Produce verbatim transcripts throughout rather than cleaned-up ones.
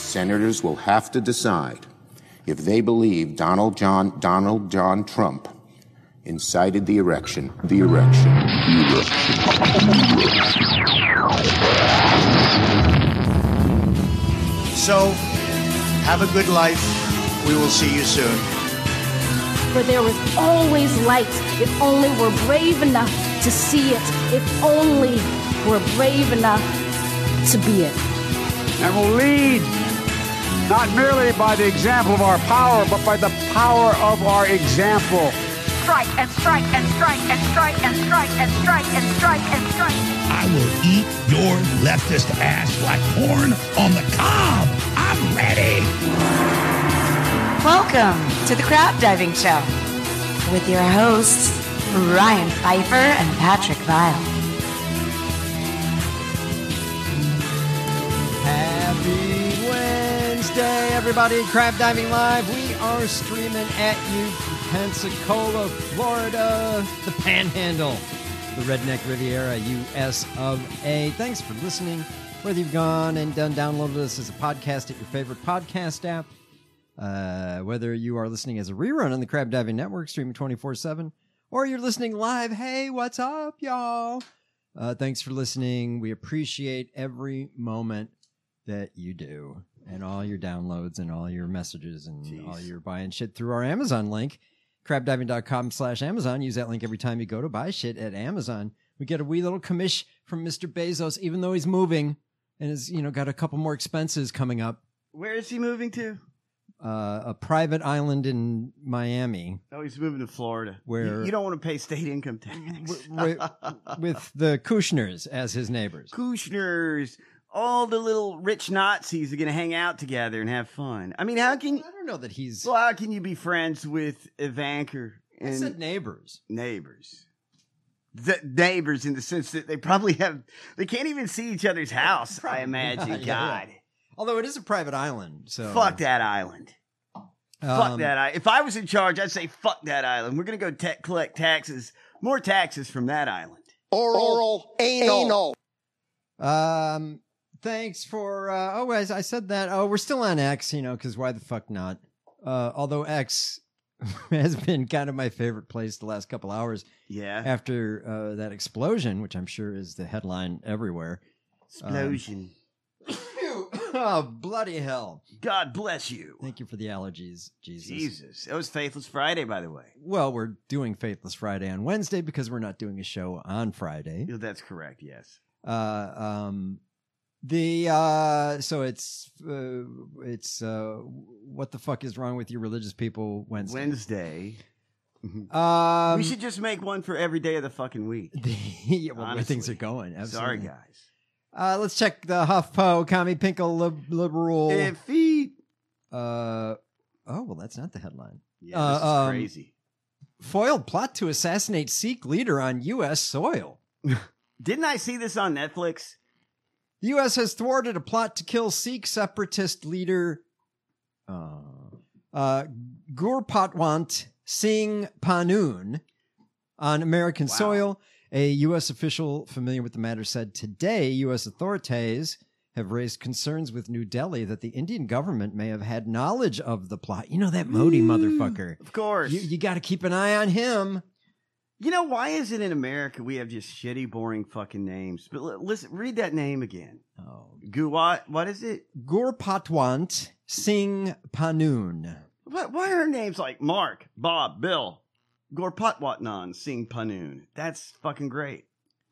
senators will have to decide if they believe Donald John Donald John Trump incited the erection, the erection, the erection. So, have a good life. We will see you soon. For there is always light if only we're brave enough to see it, if only we're brave enough to be it. And will lead not merely by the example of our power, but by the power of our example. Strike and strike and strike and strike and strike and strike and strike and strike. I will eat your leftist ass like corn on the cob. I'm ready. Welcome to the Crab Diving Show with your hosts, Ryan Pfeiffer and Patrick Vile. Happy Wednesday, everybody. Crab Diving Live. We are streaming at you from Pensacola, Florida, the Panhandle, the Redneck Riviera, U S of A. Thanks for listening. Whether you've gone and done downloaded us as a podcast at your favorite podcast app, uh, whether you are listening as a rerun on the Crab Diving Network, streaming twenty-four seven, or you're listening live, hey, what's up, y'all? Uh, thanks for listening. We appreciate every moment that you do, and all your downloads and all your messages and Jeez. all your buying shit through our Amazon link, crabdiving.com slash Amazon. Use that link every time you go to buy shit at Amazon. We get a wee little commish from Mister Bezos, even though he's moving and has, you know, got a couple more expenses coming up. Where is he moving to? Uh, a private island in Miami. Oh, he's moving to Florida. Where you, you don't want to pay state income tax. with, with the Kushners as his neighbors. Kushners. All the little rich Nazis are going to hang out together and have fun. I mean, how can you... I don't know that he's... Well, how can you be friends with Ivanka? And I said neighbors. Neighbors. The neighbors in the sense that they probably have... They can't even see each other's house, I imagine. God. Yeah, yeah. Although it is a private island, so... Fuck that island. Um, fuck that island. If I was in charge, I'd say fuck that island. We're going to go te- collect taxes. More taxes from that island. Oral, Oral anal. anal. Um... Thanks for, uh, oh, as I said that, oh, we're still on X, you know, because why the fuck not? Uh, although X has been kind of my favorite place the last couple hours. Yeah. After uh, that explosion, which I'm sure is the headline everywhere. Explosion. Um, oh, bloody hell. God bless you. Thank you for the allergies, Jesus. Jesus. It was Faithless Friday, by the way. Well, we're doing Faithless Friday on Wednesday because we're not doing a show on Friday. That's correct, yes. Uh, um... The uh so it's uh, it's uh what the fuck is wrong with you religious people Wednesday? Wednesday. Um we should just make one for every day of the fucking week. Yeah, well, where things are going. Absolutely. Sorry, guys. Uh let's check the HuffPo Commie Pinkle lib- liberal. Iffy. Uh oh, well that's not the headline. Yeah, uh, this is um, crazy. Foiled plot to assassinate Sikh leader on U S soil. Didn't I see this on Netflix? The U S has thwarted a plot to kill Sikh separatist leader uh, uh, Gurpatwant Singh Pannoon on American wow. soil. A U S official familiar with the matter said today U S authorities have raised concerns with New Delhi that the Indian government may have had knowledge of the plot. You know that Modi motherfucker. Of course. You, you got to keep an eye on him. You know, why is it in America we have just shitty, boring fucking names? But l- listen, read that name again. Oh. Guwat, what is it? Gurpatwant Singh Pannoon. What, why are names like Mark, Bob, Bill, Gurpatwantnan Singh Pannoon? That's fucking great.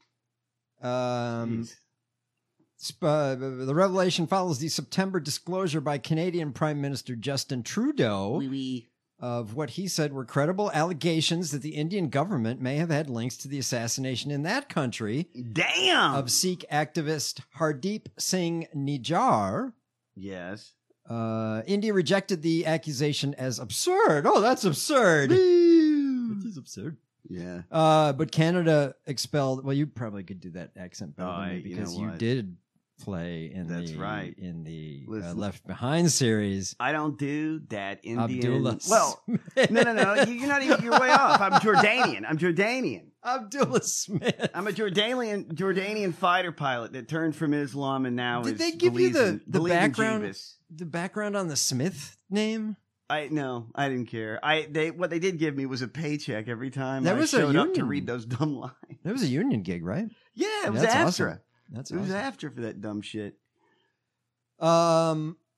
Um, sp- uh, the revelation follows the September disclosure by Canadian Prime Minister Justin Trudeau. Oui, oui. Of what he said were credible allegations that the Indian government may have had links to the assassination in that country. Damn! Of Sikh activist Hardeep Singh Nijjar. Yes. Uh, India rejected the accusation as absurd. Oh, that's absurd. It is absurd. Yeah. Uh, but Canada expelled. Well, you probably could do that accent better oh, than me because you, know you did play in That's the right. in the uh, Listen, Left Behind series. I don't do that Indian. Abdullah Well, no, no, no. You're not even. You're way off. I'm Jordanian. I'm Jordanian. Abdullah Smith. I'm a Jordanian Jordanian fighter pilot that turned from Islam and now Did is they give you believes the, in- the believes in background Jeebus. the background on the Smith name? I no, I didn't care. I they what they did give me was a paycheck every time That I was a showed up to union. read those dumb lines. That was a union gig, right? Yeah, it was That's after. awesome. That's it was awesome. after for that dumb shit. Um.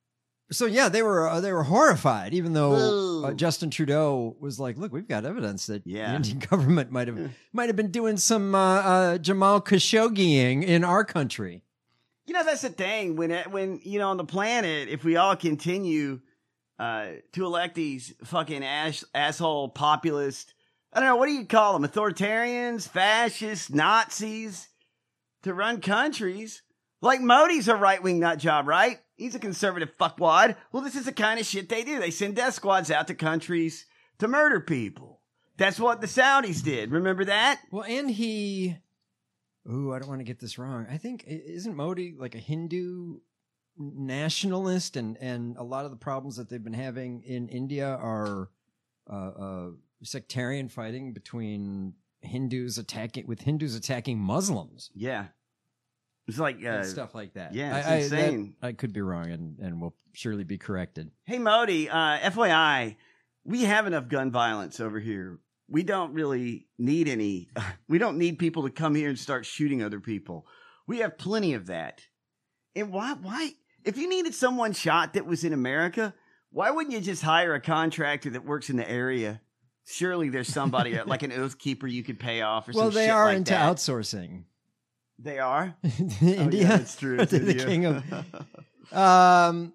So yeah, they were uh, they were horrified, even though uh, Justin Trudeau was like, "Look, we've got evidence that Yeah. the Indian government might have might have been doing some uh, uh, Jamal Khashoggiing in our country." You know, that's the thing. When, it- when you know, on the planet, if we all continue uh, to elect these fucking ass, asshole populist, I don't know, what do you call them? Authoritarians, fascists, Nazis to run countries? Like Modi's a right-wing nut job, right? He's a conservative fuckwad. Well, this is the kind of shit they do. They send death squads out to countries to murder people. That's what the Saudis did. Remember that? Well, and he, ooh, I don't want to get this wrong. I think i- isn't Modi like a Hindu nationalist, and and a lot of the problems that they've been having in India are uh, uh, sectarian fighting between Hindus attacking with Hindus attacking Muslims. Yeah. It's like uh, and stuff like that. Yeah, it's I, I, insane. that- I could be wrong, and and will surely be corrected. Hey, Modi, uh, F Y I, we have enough gun violence over here. We don't really need any. We don't need people to come here and start shooting other people. We have plenty of that. And why? Why? If you needed someone shot that was in America, why wouldn't you just hire a contractor that works in the area? Surely there's somebody like an oath keeper you could pay off or Well, some they shit are like into that. outsourcing. They are? India. Oh, yeah, that's true. It's They're the India. king of. Um,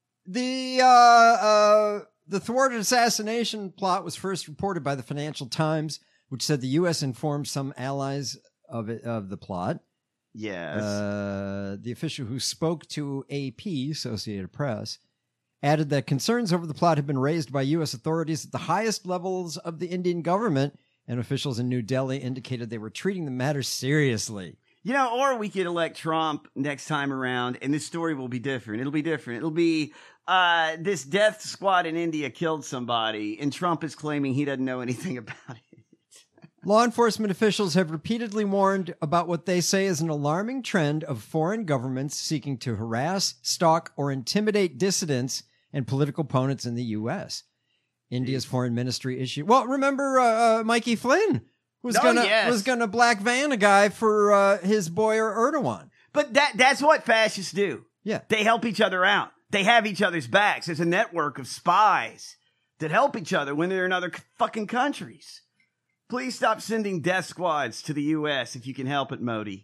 the uh, uh, the thwarted assassination plot was first reported by the Financial Times, which said the U S informed some allies of it, of the plot. Yes. Uh, the official who spoke to A P, Associated Press, added that concerns over the plot had been raised by U S authorities at the highest levels of the Indian government, and officials in New Delhi indicated they were treating the matter seriously. You know, or we could elect Trump next time around, and this story will be different. It'll be different. It'll be uh, this death squad in India killed somebody, and Trump is claiming he doesn't know anything about it. Law enforcement officials have repeatedly warned about what they say is an alarming trend of foreign governments seeking to harass, stalk, or intimidate dissidents and political opponents in the U S. India's foreign ministry issued. Well, remember uh, uh, Mikey Flynn was Oh, gonna yes. was gonna black van a guy for uh, his boy Erdogan. But that that's what fascists do. Yeah. They help each other out. They have each other's backs. There's a network of spies that help each other when they're in other c- fucking countries. Please stop sending death squads to the U S if you can help it, Modi.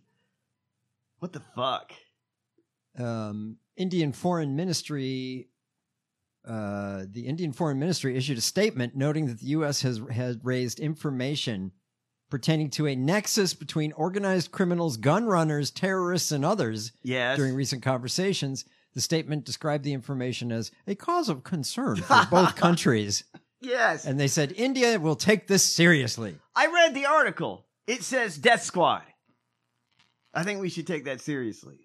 What the fuck? Um, Indian Foreign Ministry, uh, the Indian Foreign Ministry issued a statement noting that the U S has has raised information pertaining to a nexus between organized criminals, gun runners, terrorists, and others. Yes. During recent conversations, the statement described the information as a cause of concern for both countries. Yes. And they said India will take this seriously. I read the article. It says death squad. I think we should take that seriously.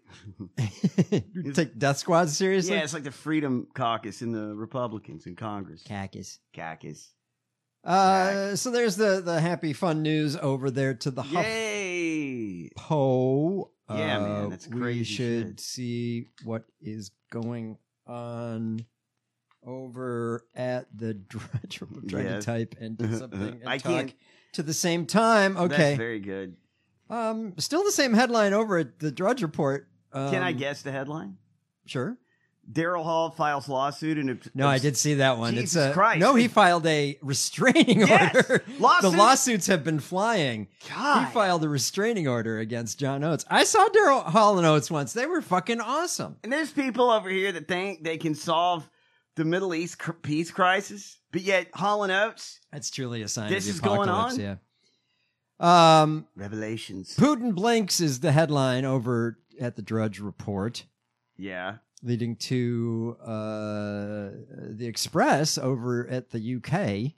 You take death squads seriously? Yeah, it's like the Freedom Caucus in the Republicans in Congress. Caucus. Caucus. Uh, so there's the, the happy fun news over there to the Yay! HuffPo. Yeah, Uh, man, that's We crazy should shit. see what is going on over at the Drudge. I'm trying Yes. to type and do something and I talk can't- to the same time. Okay. That's very good. Um, still the same headline over at the Drudge Report. Um, Can I guess the headline? Sure. Daryl Hall files lawsuit and No, I did see that one. Jesus it's a, Christ. No, he filed a restraining Yes! order. Lawsuit? The lawsuits have been flying. God. He filed a restraining order against John Oates. I saw Daryl Hall and Oates once. They were fucking awesome. And there's people over here that think they can solve the Middle East cr- peace crisis, but yet Hall and Oates, That's truly a sign This of the is going apocalypse, on? yeah. Um, Revelations. Putin blinks is the headline over at the Drudge Report, Yeah. leading to uh, the Express over at the U K.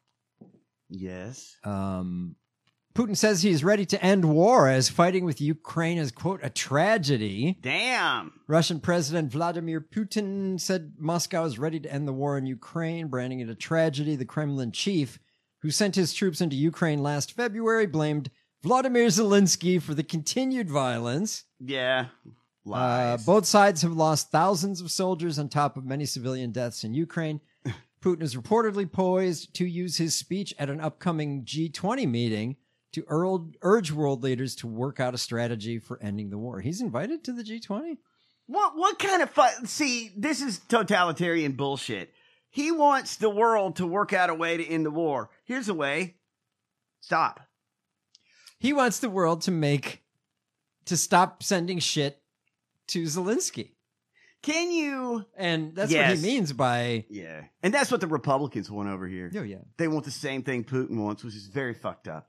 Yes. Um, Putin says he is ready to end war as fighting with Ukraine is, quote, a tragedy. Damn. Russian President Vladimir Putin said Moscow is ready to end the war in Ukraine, branding it a tragedy. The Kremlin chief, who who sent his troops into Ukraine last February, blamed Vladimir Zelensky for the continued violence. Yeah. Uh, both sides have lost thousands of soldiers on top of many civilian deaths in Ukraine. Putin is reportedly poised to use his speech at an upcoming G twenty meeting to urge world leaders to work out a strategy for ending the war. He's invited to the G twenty? What what kind of fun? See, this is totalitarian bullshit. He wants the world to work out a way to end the war. Here's a way. Stop. He wants the world to make, to stop sending shit to Zelensky. Can you? And that's yes. what he means by... Yeah. And that's what the Republicans want over here. Oh, yeah. They want the same thing Putin wants, which is very fucked up.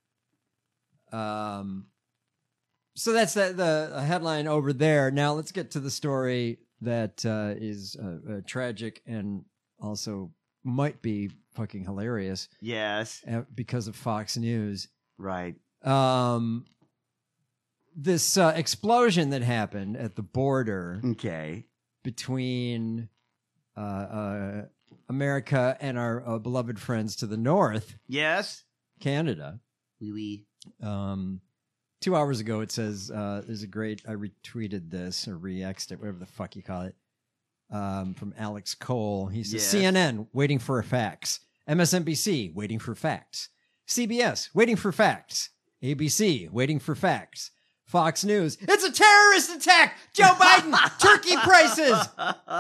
Um. So that's the, the headline over there. Now let's get to the story that uh, is uh, uh, tragic and also might be fucking hilarious. Yes. Uh, because of Fox News. Right. Um. This uh, explosion that happened at the border. Okay. Between uh, uh, America and our uh, beloved friends to the north. Yes. Canada. Oui, oui. Um, two hours ago, it says, uh, there's a great, I retweeted this or re-exed it, whatever the fuck you call it, um, from Alex Cole. He says, Yes. C N N, waiting for facts. M S N B C, waiting for facts. C B S, waiting for facts. A B C, waiting for facts. Fox News, it's a terrorist attack! Joe Biden, turkey prices!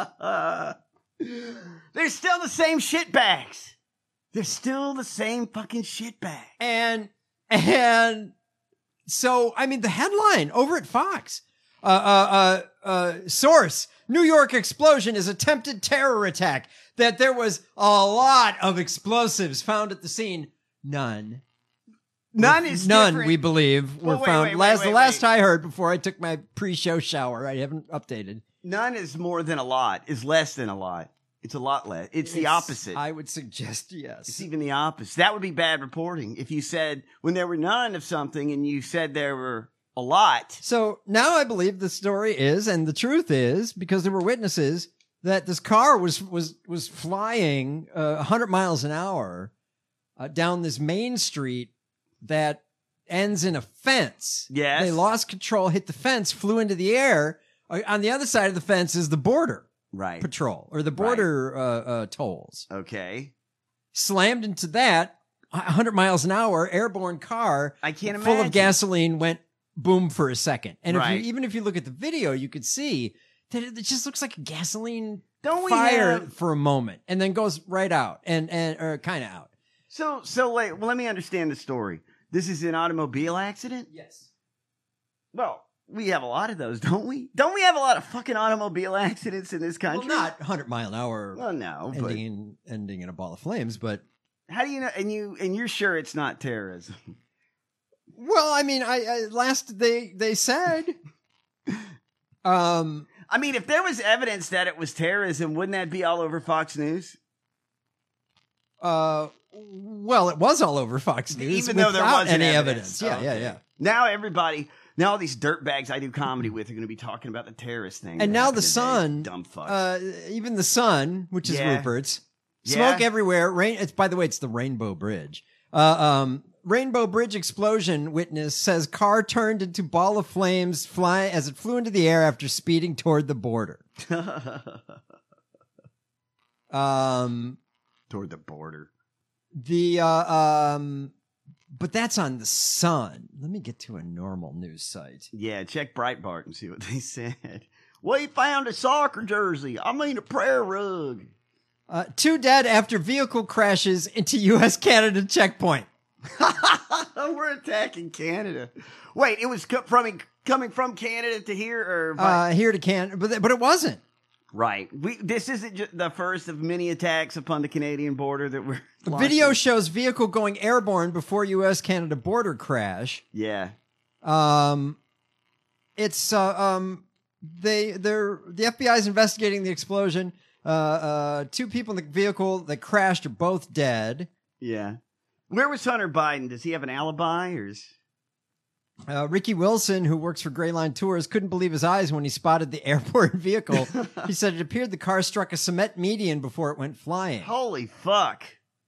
They're still the same shitbags. They're still the same fucking shitbags. And, and so, I mean, the headline over at Fox, uh, uh, uh, uh, source, New York explosion is attempted terror attack, that there was a lot of explosives found at the scene. None. None is None, different. we believe, were Well, wait, found. wait, wait, last, wait, the last wait. I heard before I took my pre-show shower, I haven't updated. None is more than a lot, is less than a lot. It's a lot less. It's, the opposite. I would suggest yes. It's even the opposite. That would be bad reporting. If you said when there were none of something and you said there were a lot. So now I believe the story is, and the truth is, because there were witnesses, that this car was was was flying uh, one hundred miles an hour uh, down this main street that ends in a fence. Yes. They lost control, hit the fence, flew into the air. Uh, On the other side of the fence is the border Right. patrol or the border uh, uh, tolls. Okay. Slammed into that one hundred miles an hour airborne car. I can't full imagine. of gasoline, went boom for a second. And if Right. you, even if you look at the video, you could see that it, it just looks like a gasoline Don't we fire have- for a moment and then goes right out and, and or kind of out. So, so wait, well, let me understand the story. This is an automobile accident? Yes. Well, we have a lot of those, don't we? Don't we have a lot of fucking automobile accidents in this Well, country? not one hundred mile an hour Well, no, but ending in, ending in a ball of flames, but how do you know? And you and you're sure it's not terrorism? well, I mean, I, I last they they said um I mean, if there was evidence that it was terrorism, wouldn't that be all over Fox News? uh well, it was all over Fox News, Even though there without wasn't any evidence. evidence. Yeah, yeah, Okay. yeah. Now everybody, now all these dirtbags I do comedy with are going to be talking about the terrorist thing. And that now happened the today. Sun, dumb fucks. uh, even the Sun, which is Yeah. Rupert's, Yeah. smoke everywhere. Rain. It's by the way, it's the Rainbow Bridge. Uh, um, Rainbow Bridge explosion witness says car turned into ball of flames fly as it flew into the air after speeding toward the border. Um, Toward the border. the uh, um, but that's on the Sun. Let me get to a normal news site. Yeah, check Breitbart and see what they said. We found a soccer jersey. I mean a prayer rug. Uh, two dead after vehicle crashes into U S Canada checkpoint. We're attacking Canada. Wait, it was co- from coming from Canada to here, or Uh, here to Canada, but but it wasn't. right? We this isn't just the first of many attacks upon the Canadian border that we're. The launching. video shows vehicle going airborne before U S Canada border crash. Yeah. Um, it's uh, um, they they're the F B I is investigating the explosion. Uh, uh, two people in the vehicle that crashed are both dead. Yeah. Where was Hunter Biden? Does he have an alibi, or is? Uh, Ricky Wilson, who works for Gray Line Tours, couldn't believe his eyes when he spotted the airport vehicle. He said it appeared the car struck a cement median before it went flying. Holy fuck!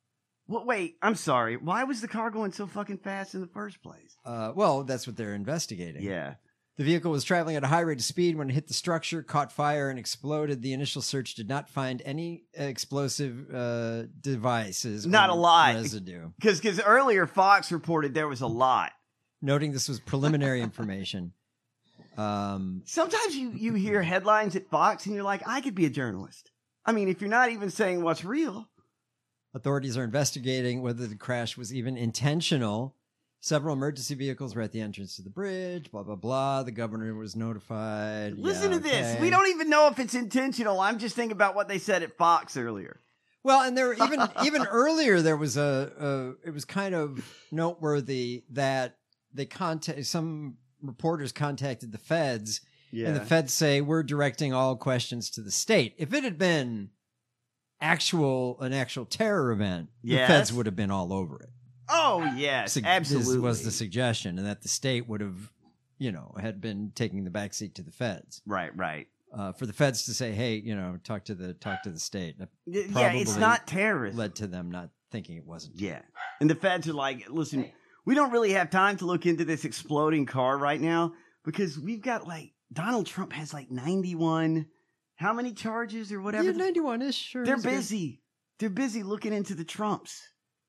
Well, wait, I'm sorry. Why was the car going so fucking fast in the first place? Uh, well, that's what they're investigating. Yeah. The vehicle was traveling at a high rate of speed when it hit the structure, caught fire, and exploded. The initial search did not find any explosive uh, devices. Not or a lot. Residue. Because earlier Fox reported there was a lot. Noting this was preliminary information. Um, Sometimes you, you hear headlines at Fox and you're like, I could be a journalist. I mean, if you're not even saying what's real. Authorities are investigating whether the crash was even intentional. Several emergency vehicles were at the entrance to the bridge, blah, blah, blah. The governor was notified. Listen yeah, to this. okay. We don't even know if it's intentional. I'm just thinking about what they said at Fox earlier. Well, and there even even earlier there was a, a it was kind of noteworthy that they contact some reporters contacted the feds, Yeah. and the feds say we're directing all questions to the state. If it had been actual an actual terror event, Yes. the feds would have been all over it. Oh, yes, Sug- absolutely. This was the suggestion, and that the state would have, you know, had been taking the backseat to the feds. Right, right. Uh, for the feds to say, "Hey, you know, talk to the talk to the state." That Y- yeah, it's probably not terrorism. Led to them not thinking it wasn't. Yeah. And the feds are like, listen, we don't really have time to look into this exploding car right now because we've got like, Donald Trump has like ninety-one, how many charges or whatever? Yeah, ninety-one is sure. They're is good. busy. They're busy looking into the Trumps.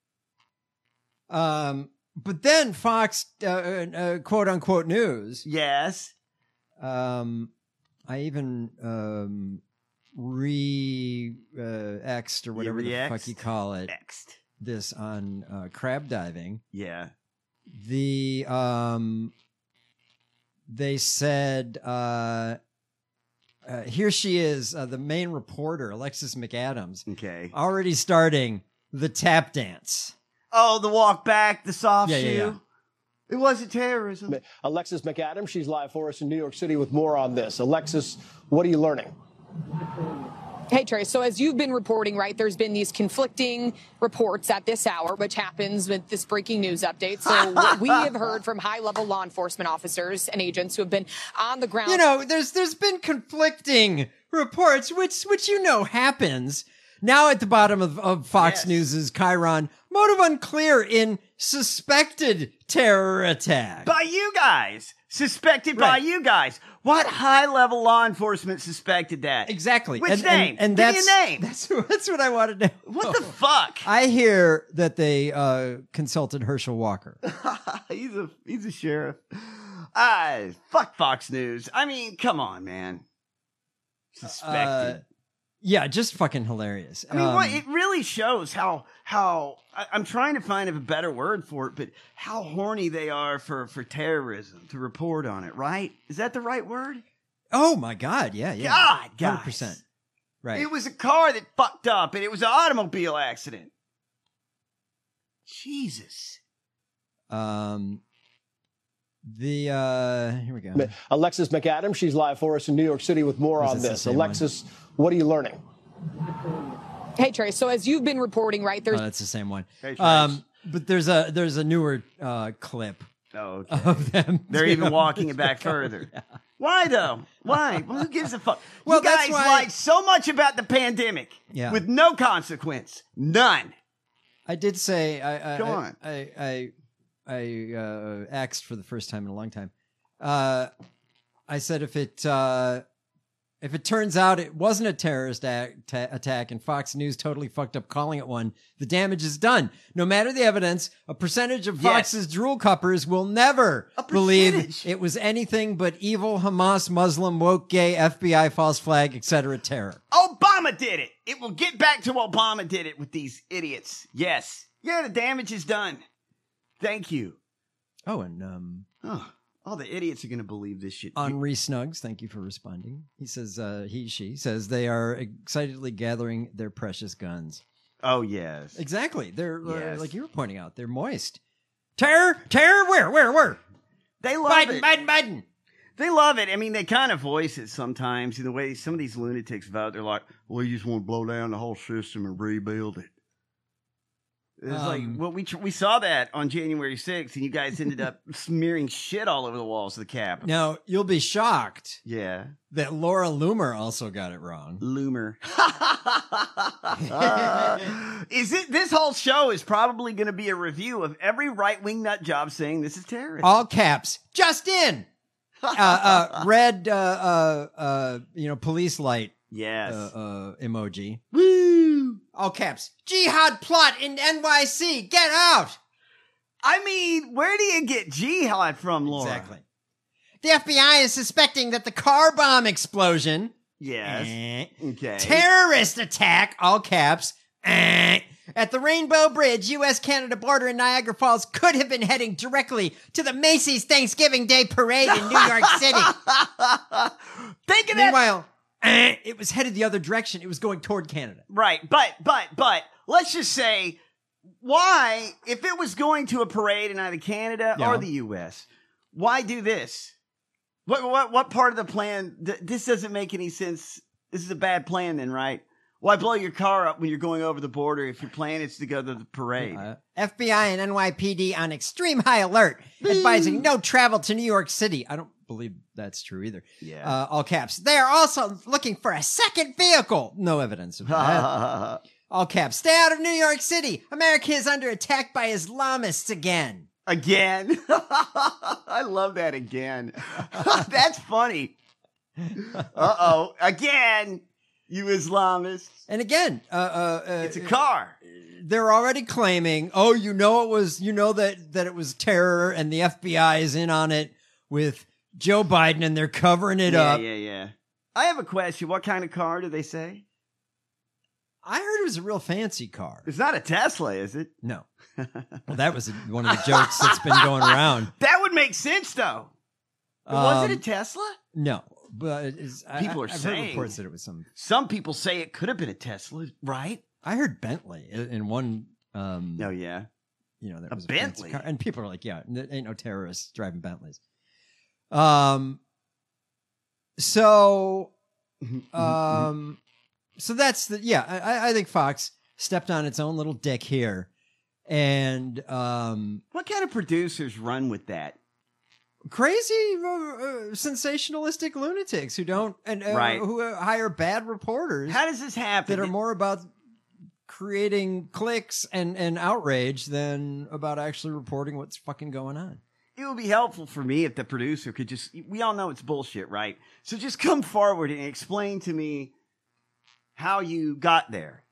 Um, but then Fox, uh, uh, quote unquote news. Yes. Um, I even um re uh, X'd or whatever the fuck re-X'd? you call it. X'd. This on uh, crab diving. Yeah. The um, they said uh, uh, here she is, uh, the main reporter, Alexis McAdams. Okay. Already starting the tap dance. Oh, the walk back, the soft Yeah, shoe. yeah, yeah. It wasn't terrorism. Alexis McAdams, she's live for us in New York City with more on this. Alexis, what are you learning? Hey, Trey. So as you've been reporting, right, there's been these conflicting reports at this hour, which happens with this breaking news update. So we have heard from high-level law enforcement officers and agents who have been on the ground. You know, there's there's been conflicting reports, which which you know happens. Now at the bottom of, of Fox Yes. News' Chiron, motive unclear in suspected terror attack. By you guys. Suspected by Right. you guys. What high-level law enforcement suspected that? Exactly. Which and, name? And, and Give that's, me a name. That's, that's what I wanted to know. What the fuck? I hear that they uh, consulted Herschel Walker. he's a he's a sheriff. Ah, fuck Fox News. I mean, come on, man. Suspected. Uh, yeah, just fucking hilarious. I mean, Um, what, it really shows how how I, I'm trying to find a better word for it, but how horny they are for for terrorism to report on it. Right? Is that the right word? Oh my God! Yeah, yeah. God, guys. one hundred percent. Right. It was a car that fucked up, and it was an automobile accident. Jesus. Um, the uh, here we go. Alexis McAdams, she's live for us in New York City with more Is on this the this. same Alexis, what are you learning? Hey, Trey. So as you've been reporting, right, Oh, there's that's the same one. Hey, Trace. Um, but there's a there's a newer uh clip Oh, okay. of them. They're you even know, walking it back this car. further. Yeah. Why though? Why? Well, who gives a fuck? Well, you guys that's why- lied so much about the pandemic Yeah. with no consequence. None. I did say I I Go I, on. I I, I uh, axed for the first time in a long time. Uh, I said if it uh, if it turns out it wasn't a terrorist act, ta- attack and Fox News totally fucked up calling it one, the damage is done. No matter the evidence, a percentage of Yes. Fox's drool cuppers will never A believe percentage. it was anything but evil Hamas, Muslim, woke, gay, F B I, false flag, et cetera terror. Obama did it. It will get back to Obama did it with these idiots. Yes. Yeah, the damage is done. Thank you. Oh, and um. Oh, all the idiots are going to believe this shit. Henri Snugs, thank you for responding. He says, uh, he, she says they are excitedly gathering their precious guns. Oh, yes. Exactly. They're, Yes. uh, like you were pointing out, they're moist. Terror? Terror? Where? Where? Where? They love Biden, it. Biden, Biden. They love it. I mean, they kind of voice it sometimes in the way some of these lunatics vote. They're like, well, you just want to blow down the whole system and rebuild it. It's Um, like, well, we tr- we saw that on January sixth, and you guys ended up smearing shit all over the walls of the Capitol. Now, you'll be shocked Yeah. that Laura Loomer also got it wrong. Loomer. Uh, is it this whole show is probably going to be a review of every right wing nut job saying this is terrorism? All caps, just in. uh, uh, red, uh, uh, uh, you know, police light. Yes. Uh, uh, emoji. Woo! All caps. Jihad plot in N Y C. Get out. I mean, where do you get jihad from, Laura? Exactly. The F B I is suspecting that the car bomb explosion. Yes. Eh, Okay. terrorist attack, all caps, eh, at the Rainbow Bridge, U S Canada border in Niagara Falls could have been heading directly to the Macy's Thanksgiving Day Parade in New York City. Think of that. Meanwhile, eh, it was headed the other direction. It was going toward Canada. Right, but, but, but, let's just say, why, if it was going to a parade in either Canada Yeah. or the U S, why do this? What, what, what part of the plan, th- this doesn't make any sense. This is a bad plan then, right? Why blow your car up when you're going over the border if your plan is to go to the parade? Uh, F B I and N Y P D on extreme high alert, advising no travel to New York City. I don't believe that's true either. Yeah. Uh, all caps. They are also looking for a second vehicle. No evidence of that. All caps. Stay out of New York City. America is under attack by Islamists again. Again. I love that again. That's funny. Uh-oh. Again, you Islamists. And again, uh, uh, uh, It's a car. they're already claiming, oh, you know, it was, you know, that, that it was terror and the F B I is in on it with Joe Biden and they're covering it yeah, up. Yeah, yeah, I have a question. What kind of car do they say? I heard it was a real fancy car. It's not a Tesla, is it? No. Well, that was one of the jokes that's been going around. That would make sense, though. Was it a Um, Tesla? No, but it's, I- People I, are I've saying heard reports that it was some. Some people say it could have been a Tesla, right? I heard Bentley in in one. Um, Oh yeah, you know that A was a fancy Bentley? car. And people are like, "Yeah, there ain't no terrorists driving Bentleys." Um. So, um, so that's the yeah. I, I think Fox stepped on its own little dick here, and um, what kind of producers run with that? crazy, uh, uh, sensationalistic lunatics who don't and uh, Right. who uh, hire bad reporters. How does this happen? that are more about creating clicks and, and outrage than about actually reporting what's fucking going on. It would be helpful for me if the producer could just, we all know it's bullshit, right? So just come forward and explain to me how you got there.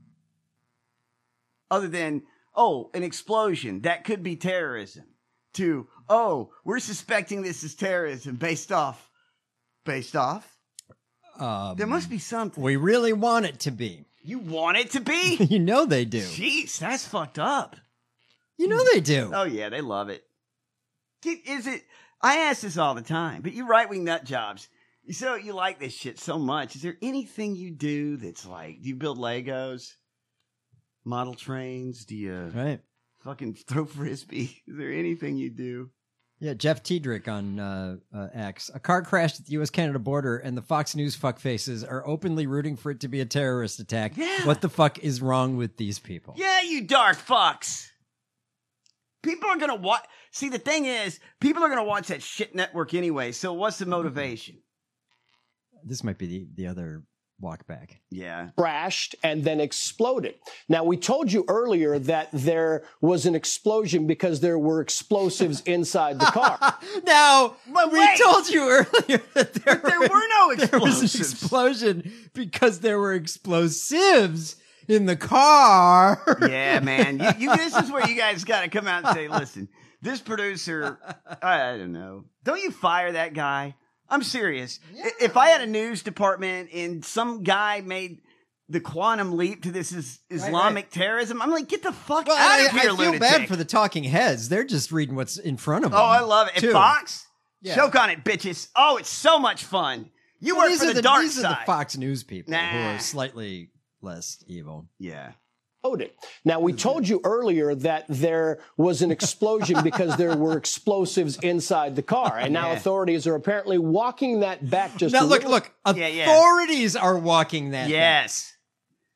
Other than, oh, an explosion, that could be terrorism. To, oh, we're suspecting this is terrorism based off, based off? Um, There must be something. We really want it to be. You want it to be? You know they do. Jeez, that's fucked up. You know they do. Oh, yeah, they love it. Is it? I ask this all the time, but you right-wing nut jobs, you so you like this shit so much. Is there anything you do that's like, do you build Legos, model trains? Do you Right. fucking throw frisbee? Is there anything you do? Yeah, Jeff Tiedrick on uh, uh, X. A car crashed at the U S Canada border, and the Fox News fuckfaces are openly rooting for it to be a terrorist attack. Yeah. What the fuck is wrong with these people? Yeah, you dark fucks. People are gonna watch. See, the thing is, people are gonna watch that shit network anyway. So what's the motivation? This might be the, the other walk back. Yeah. Crashed and then exploded. Now, we told you earlier that there was an explosion because there were explosives inside the car. Now, But we wait! told you earlier that there, But there were no there was an explosives. explosion because there were explosives in the car. Yeah, man. You, you, this is where you guys got to come out and say, listen, this producer, I, I don't know. Don't you fire that guy? I'm serious. I- If I had a news department and some guy made the quantum leap to this is Islamic right. terrorism, I'm like, get the fuck Well, out I, of here, I feel lunatic. bad for the talking heads. They're just reading what's in front of them. Oh, I love it. too. And Fox, Yeah. choke on it, bitches. Oh, it's so much fun. You Well, work these for are the, the dark these side. are the Fox News people who Nah. are slightly less evil. Yeah. Exploded. Now, we told you earlier that there was an explosion because there were explosives inside the car. And now Yeah. authorities are apparently walking that back just Now a look, little. look. Yeah, yeah. Authorities are walking that. back. Yes.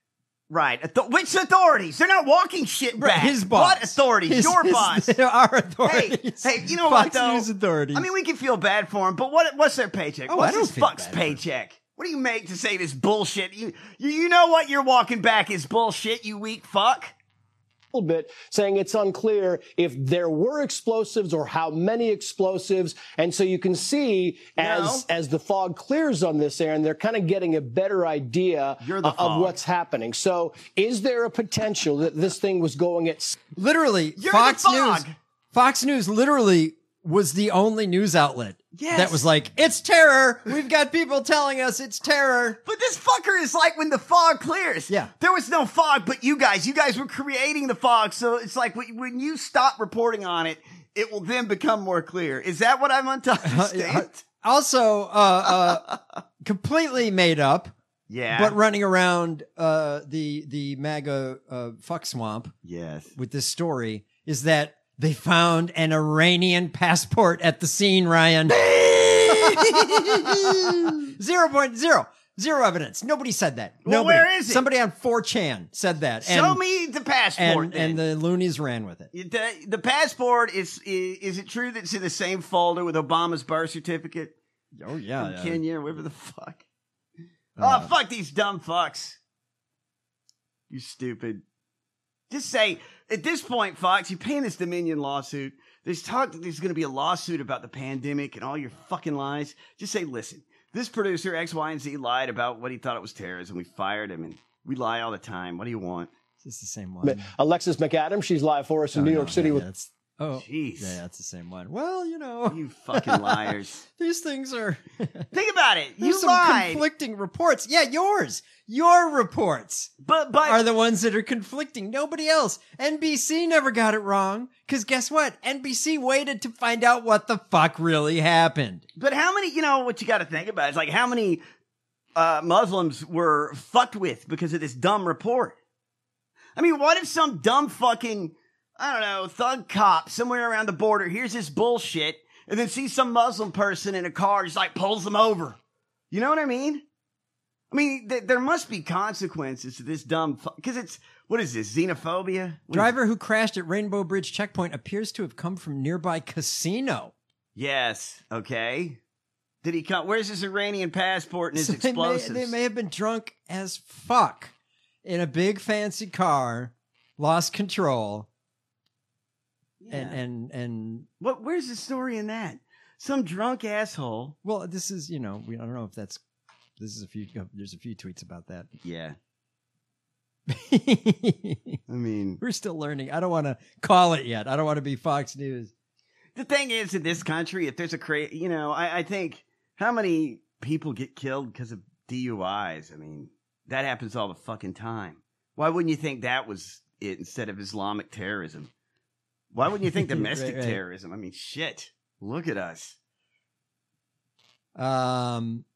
Right. Author- which authorities? They're not walking shit back. His boss. What authorities? His- Your his- boss. Our authorities. Hey, hey, you know Fox what, though? News authorities. I mean, we can feel bad for him, but what? what's their paycheck? Oh, what's I don't this feel fuck's bad for paycheck? What do you make to say this bullshit? You, you, you know what you're walking back is bullshit, you weak fuck. A little bit, saying it's unclear if there were explosives or how many explosives. And so you can see as No. as the fog clears on this, Aaron, they're kind of getting a better idea You're the of fog. what's happening. So is there a potential that this thing was going at Literally, You're Fox the News. fog. Fox News literally was the only news outlet Yes. that was like, it's terror. We've got people telling us it's terror. But this fucker is like when the fog clears. Yeah. There was no fog but you guys. You guys were creating the fog. So it's like when when you stop reporting on it, it will then become more clear. Is that what I'm to understand? Also, uh, uh, completely made up, Yeah. but running around uh, the the MAGA uh, fuck swamp Yes. with this story is that they found an Iranian passport at the scene, Ryan. Zero point zero. Zero evidence. Nobody said that. Well, Nobody. where is it? Somebody on four chan said that. Show and, me the passport. And, then. and the loonies ran with it. The, the passport is, is is it true that it's in the same folder with Obama's birth certificate? Oh, yeah. From yeah. Kenya, whatever the fuck. Uh, oh, fuck these dumb fucks. You stupid. Just say, at this point, Fox, you're paying this Dominion lawsuit. There's talk that there's going to be a lawsuit about the pandemic and all your fucking lies. Just say, listen, this producer, X, Y, and Z, lied about what he thought it was terrorism. We fired him, and we lie all the time. What do you want? It's the same one. Alexis McAdams? She's live for us in Oh, New no, York City. yeah, with that's- Oh, Jeez. yeah, that's the same one. Well, you know. You fucking liars. These things are. Think about it. There's You some lied. conflicting reports. Yeah, yours. Your reports but, but, are the ones that are conflicting. Nobody else. N B C never got it wrong. Because guess what? N B C waited to find out what the fuck really happened. But how many, you know, what you got to think about is like how many uh, Muslims were fucked with because of this dumb report? I mean, what if some dumb fucking, I don't know, thug cop somewhere around the border hears this bullshit and then sees some Muslim person in a car, just like pulls them over? You know what I mean? I mean, th- there must be consequences to this dumb, because fu- it's, what is this, xenophobia? What Driver who crashed at Rainbow Bridge checkpoint appears to have come from nearby casino. Yes, okay. Did he come, where's his Iranian passport and his So they, may, explosives? they may have been drunk as fuck in a big fancy car, lost control. Yeah. And, and, and, What? Where's the story in that? Some drunk asshole. well, this is, you know, we, I don't know if that's, this is a few, there's a few tweets about that. Yeah. I mean, we're still learning. I don't want to call it yet. I don't want to be Fox News. The thing is, in this country, if there's a cra you know, I, I think how many people get killed because of D U Is? I mean, that happens all the fucking time. Why wouldn't you think that was it instead of Islamic terrorism? Why wouldn't you think domestic Right, right. terrorism? I mean, shit. Look at us. Um,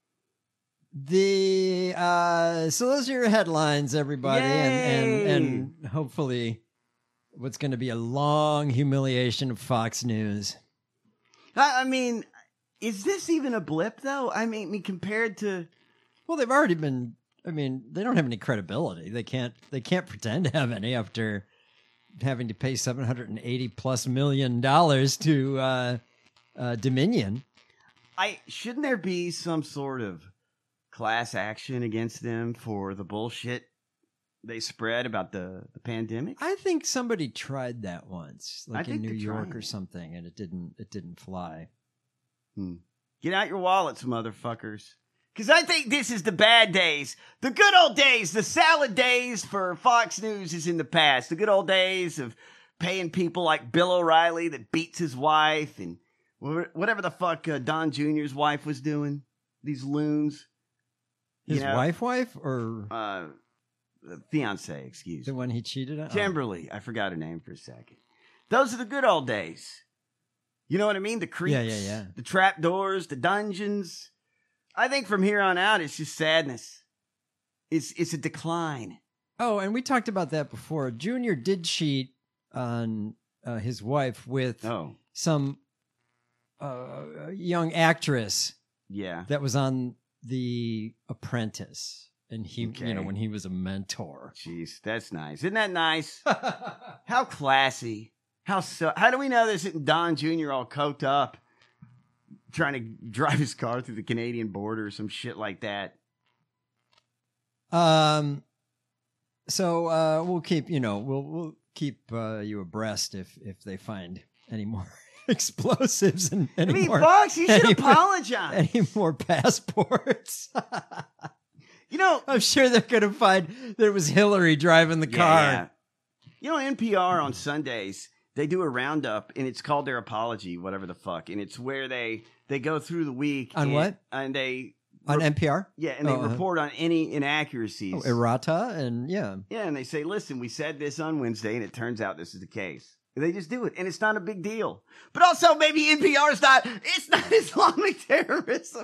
the uh, so those are your headlines, everybody, and, and and hopefully, what's going to be a long humiliation of Fox News. I, I mean, is this even a blip, though? I mean, I mean, compared to, well, they've already been. I mean, they don't have any credibility. They can't. They can't pretend to have any after having to pay seven hundred and eighty plus million dollars to uh, uh, Dominion. I shouldn't there be some sort of class action against them for the bullshit they spread about the, the pandemic? I think somebody tried that once, I like in think New they York tried or it. something, and it didn't. It didn't fly. Hmm. Get out your wallets, motherfuckers. Because I think this is the bad days. The good old days, the salad days for Fox News is in the past. The good old days of paying people like Bill O'Reilly that beats his wife and whatever the fuck uh, Don Junior's wife was doing. These loons. His You know, wife, wife, or Uh, fiance, excuse the me. one he cheated on? Kimberly. I forgot her name for a second. Those are the good old days. You know what I mean? The creeps. Yeah, yeah, yeah. The trap doors, the dungeons. I think from here on out, it's just sadness. It's it's a decline. Oh, and we talked about that before. Junior did cheat on uh, his wife with Oh. some uh, young actress Yeah. that was on The Apprentice. And he, Okay. you know, when he was a mentor. Jeez, that's nice. Isn't that nice? How classy. How so? How do we know this isn't Don Junior all coked up, trying to drive his car through the Canadian border or some shit like that? Um, so uh, we'll keep, you know, we'll we'll keep uh, you abreast if if they find any more explosives and any I mean, more. Bucks, you should any apologize. More, any more passports? You know, I'm sure they're going to find that it was Hillary driving the Yeah, car. yeah. You know, N P R on Sundays, they do a roundup, and it's called their apology, whatever the fuck. And it's where they, they go through the week. On and, what? And they... On N P R? Yeah, and they Oh, uh-huh. report on any inaccuracies. Oh, errata, and yeah. Yeah, and they say, listen, we said this on Wednesday, and it turns out this is the case. And they just do it, and it's not a big deal. But also, maybe N P R is not, it's not Islamic terrorism.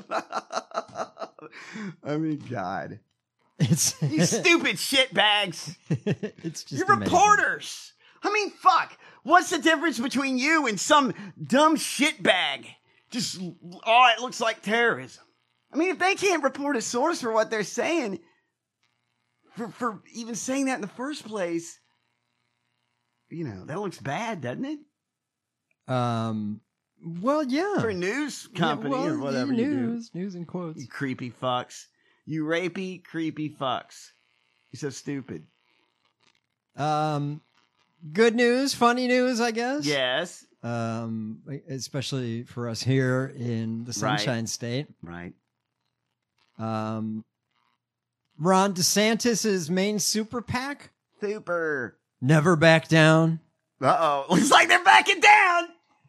I mean, God. It's You stupid shitbags. It's just You're amazing. reporters. I mean, fuck. What's the difference between you and some dumb shitbag? Just, oh, it looks like terrorism. I mean, if they can't report a source for what they're saying, for, for even saying that in the first place, you know, that looks bad, doesn't it? Um. Well, yeah. For a news company Yeah, well, or whatever you do. news, news in quotes. You creepy fucks. You rapey, creepy fucks. You're so stupid. Um, good news, funny news, I guess. Yes. Um, especially for us here in the Sunshine Right. State. Right. Um, Ron DeSantis's main super PAC, Super. Never Back Down. Uh-oh. Looks like they're backing down.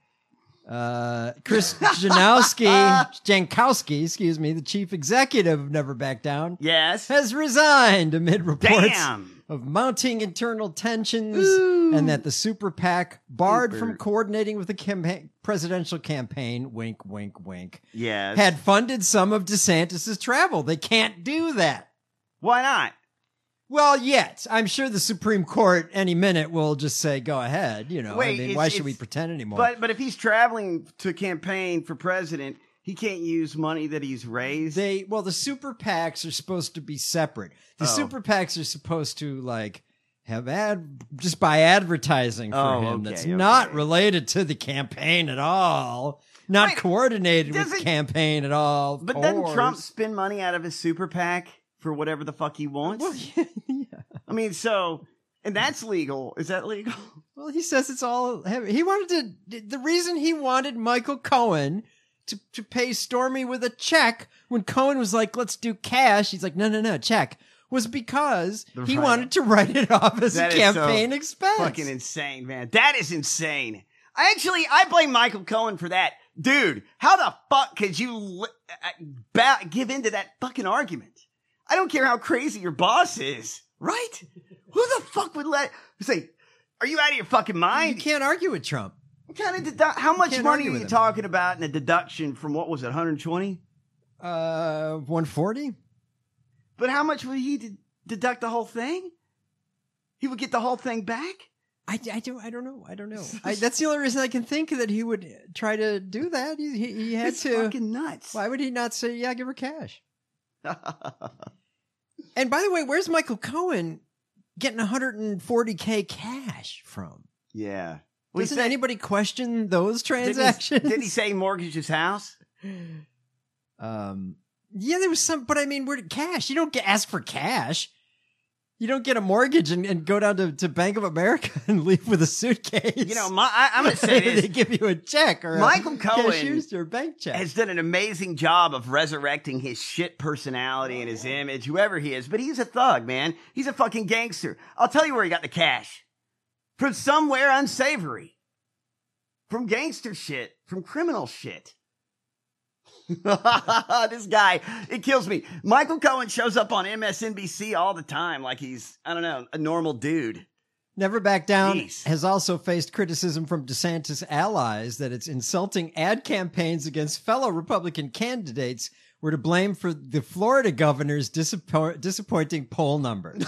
Uh, Chris Jankowski, Jankowski, excuse me, the chief executive of Never Back Down, Yes. has resigned amid reports Damn. of mounting internal tensions and that the super PAC, barred Super. from coordinating with the campaign, presidential campaign, wink, wink, wink, Yes. had funded some of DeSantis's travel. They can't do that. Why not? Well, yet. I'm sure the Supreme Court any minute will just say, go ahead. You know, Wait, I mean, it's- why should we it's- pretend anymore? But but if he's traveling to campaign for president, he can't use money that he's raised. They well, the super PACs are supposed to be separate. The Oh. super PACs are supposed to like have ad just buy advertising for Oh, him okay, that's okay. not related to the campaign at all, not Wait, coordinated with doesn't- campaign at all. of But doesn't course. Trump spend money out of his super PAC for whatever the fuck he wants? Well, yeah, yeah. I mean, so and that's legal. Is that legal? Well, he says it's all heavy. He wanted to. The reason he wanted Michael Cohen to to pay Stormy with a check when Cohen was like, "Let's do cash," he's like, "No, no, no, check." Was because The he right- wanted to write it off as That a is so campaign expense. Fucking insane, man. That is insane. I actually, I blame Michael Cohen for that. Dude, how the fuck could you li- uh, ba- give into that fucking argument? I don't care how crazy your boss is, right? Who the fuck would let say, are you out of your fucking You mind? can't argue with Trump. What kind of dedu- how much can't money argue are with you him. talking about in a deduction from what was it, one hundred twenty? Uh, one forty. But how much would he de- deduct the whole thing? He would get the whole thing back? I, I don't I don't know I don't know. I, that's the only reason I can think that he would try to do that. He he, he had It's to. fucking nuts. Why would he not say, "Yeah, give her cash"? And by the way, where's Michael Cohen getting one hundred forty K cash from? Yeah. Well, he Doesn't said- anybody question those Didn't he- transactions? Did he say mortgage his house? Um, yeah, there was some, but I mean, where cash? You don't get ask for cash. You don't get a mortgage and, and go down to, to Bank of America and leave with a suitcase. You know, my, I, I'm going to say they this. give you a check or Michael a Cohen cashier's or a bank check. has done an amazing job of resurrecting his shit personality and his image, whoever he is. But he's a thug, man. He's a fucking gangster. I'll tell you where he got the cash. From somewhere unsavory. From gangster shit. From criminal shit. This guy, it kills me. Michael Cohen shows up on M S N B C all the time like he's, I don't know, a normal dude. Never Back Down Jeez. has also faced criticism from DeSantis allies that its insulting ad campaigns against fellow Republican candidates were to blame for the Florida governor's disappo- disappointing poll numbers.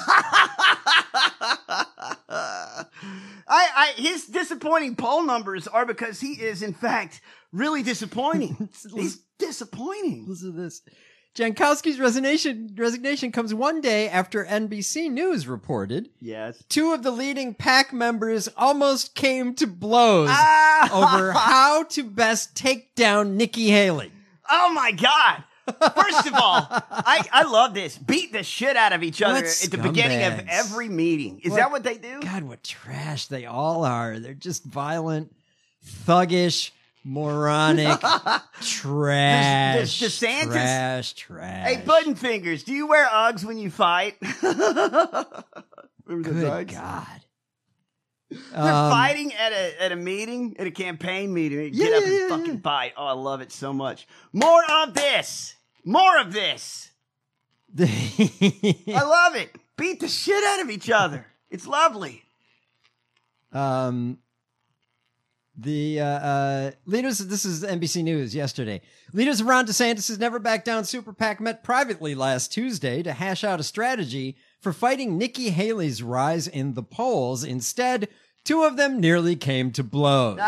I, I, his disappointing poll numbers are because he is, in fact, really disappointing. He's disappointing. Listen to this. Jankowski's resignation resignation comes one day after N B C News reported yes. two of the leading PAC members almost came to blows Ah! over how to best take down Nikki Haley. Oh my God. First of all, I, I love this. Beat the shit out of each other What at the beginning of scumbags. every meeting. Is What- that what they do? God, what trash they all are. They're just violent, thuggish, moronic, trash, This- this DeSantis- trash, trash. Hey, Puddin' Fingers, do you wear Uggs when you fight? Remember those Good Uggs? God. They're Um, fighting at a at a meeting, at a campaign meeting. They Get Yeah, up yeah, and yeah, fucking fight. Oh, I love it so much. More of this. More of this. I love it. Beat the shit out of each other. It's lovely. Um, the uh, uh, leaders, this is N B C News yesterday. Leaders of Ron DeSantis' Never Back Down Super PAC met privately last Tuesday to hash out a strategy for fighting Nikki Haley's rise in the polls. Instead, two of them nearly came to blows.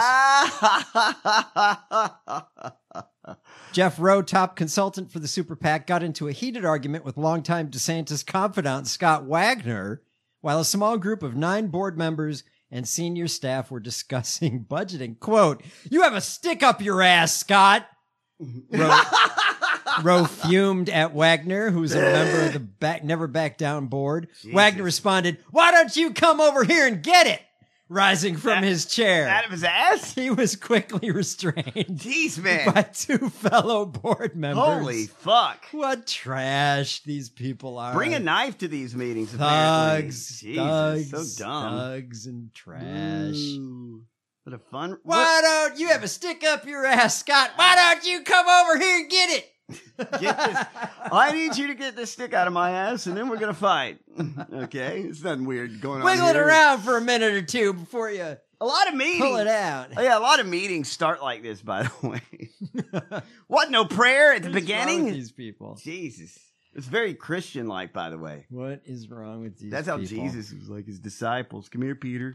Jeff Rowe, top consultant for the Super PAC, got into a heated argument with longtime DeSantis confidant Scott Wagner, while a small group of nine board members and senior staff were discussing budgeting. Quote, "You have a stick up your ass, Scott." Rowe, Rowe fumed at Wagner, who's a member of the back, Never Back Down board. Jesus. Wagner responded, "Why don't you come over here and get it?" Rising from his chair. Out of his ass? He was quickly restrained. Jeez, man. By two fellow board members. Holy fuck. What trash these people are. Bring a knife to these meetings, apparently. Thugs, Jesus, thugs, so dumb. thugs and trash. Ooh, what a fun... Why don't you have a stick up your ass, Scott? Why don't you come over here and get it? Get this. I need you to get this stick out of my ass, and then we're gonna fight. Okay, it's nothing weird going on. Wiggle it here. around for a minute or two before you A lot of meetings. pull it out. Oh, yeah, a lot of meetings start like this. By the way, what? No prayer at the What is wrong beginning. with these people? Jesus, it's very Christian-like. By the way, What is wrong with these that's how people? Jesus was like his disciples. Come here, Peter.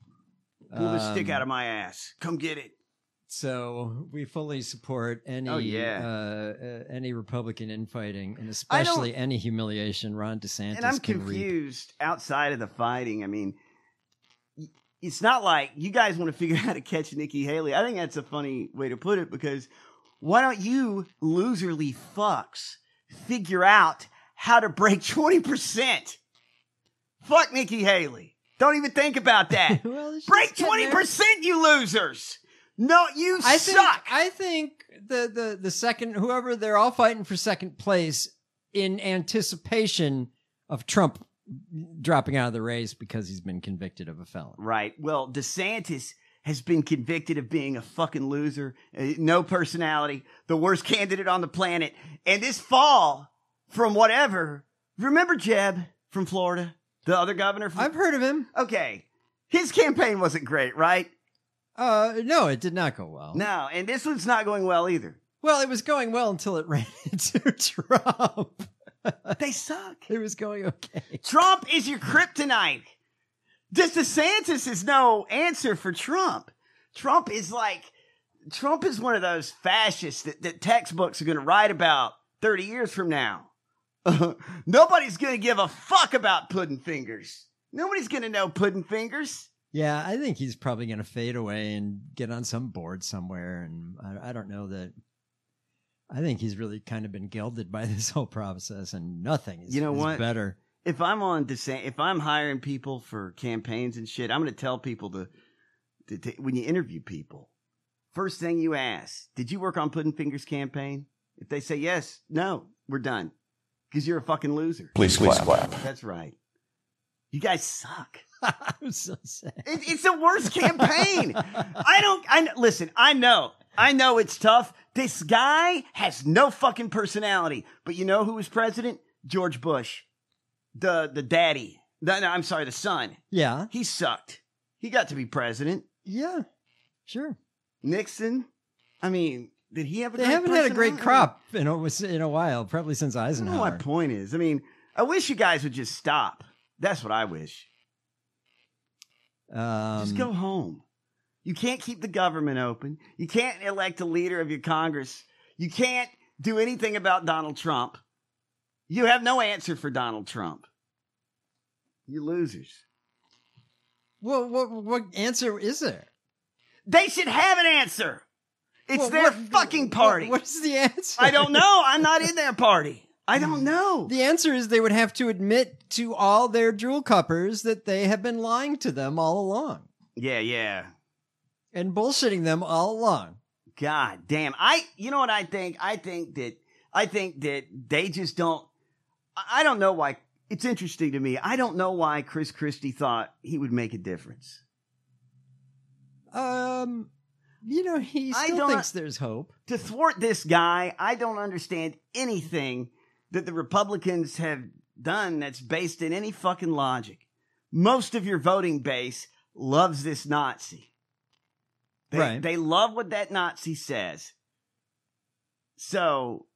Pull the stick Um, out of my ass. Come get it. So we fully support any Oh, yeah. uh, uh, any Republican infighting, and I don't- especially any humiliation Ron DeSantis And I'm can reap. confused outside of the fighting. I mean, y- it's not like you guys want to figure out how to catch Nikki Haley. I think that's a funny way to put it, because why don't you loserly fucks figure out how to break twenty percent? Fuck Nikki Haley. Don't even think about that. Well, she's Break getting twenty there. percent, you losers. No, you I think, suck. I think the, the, the second, whoever, they're all fighting for second place in anticipation of Trump dropping out of the race because he's been convicted of a felony. Right. Well, DeSantis has been convicted of being a fucking loser, uh, no personality, the worst candidate on the planet. And this fall, from whatever, remember Jeb from Florida, the other governor? From, I've heard of him. Okay. His campaign wasn't great, right? Uh, no, it did not go well. No. And this one's not going well either. Well, it was going well until it ran into Trump. They suck. It was going okay. Trump is your kryptonite. This DeSantis is no answer for Trump. Trump is like, Trump is one of those fascists that, that textbooks are going to write about thirty years from now. Nobody's going to give a fuck about Puddin' Fingers. Nobody's going to know Puddin' Fingers. Yeah, I think he's probably going to fade away and get on some board somewhere. And I, I don't know that. I think he's really kind of been gilded by this whole process, and nothing is, You know is what? better. If I'm on DeSantis, if I'm hiring people for campaigns and shit, I'm going to tell people to, to, to, when you interview people, first thing you ask, did you work on Puddin' Fingers' campaign? If they say yes, no, we're done. Because you're a fucking loser. Please clap. That's right. You guys suck. I'm so sad. It, it's the worst campaign. I don't, I kn- listen, I know, I know it's tough. This guy has no fucking personality. But you know who was president? George Bush. The, the daddy. The, no, I'm sorry, the son. Yeah. He sucked. He got to be president. Yeah. Sure. Nixon. I mean, did he have a They great haven't had a great personality? crop in a, in a while, probably since I don't know Eisenhower. what my point is. I mean, I wish you guys would just stop. That's what I wish. Um, Just go home. You can't keep the government open. You can't elect a leader of your Congress. You can't do anything about Donald Trump. You have no answer for Donald Trump. You losers. Well, what what answer is there? They should have an answer. It's Well, their what- fucking party. What, what's the answer? I don't know. I'm not in their party. I don't know. The answer is they would have to admit to all their drool cuppers that they have been lying to them all along Yeah, yeah. and bullshitting them all along. God damn. I you know what I think? I think that I think that they just don't I I don't know why. It's interesting to me. I don't know why Chris Christie thought he would make a difference. Um, you know, he I still don't- thinks there's hope. To thwart this guy, I don't understand anything that the Republicans have done that's based in any fucking logic. Most of your voting base loves this Nazi. They, Right. They love what that Nazi says. So,